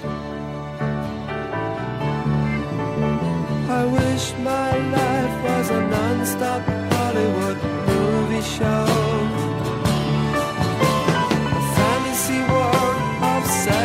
I wish my life was a non-stop Hollywood movie show, a fantasy world of sex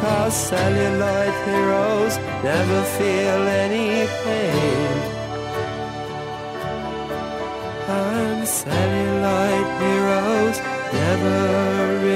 'cause celluloid heroes never feel any pain. And celluloid heroes never really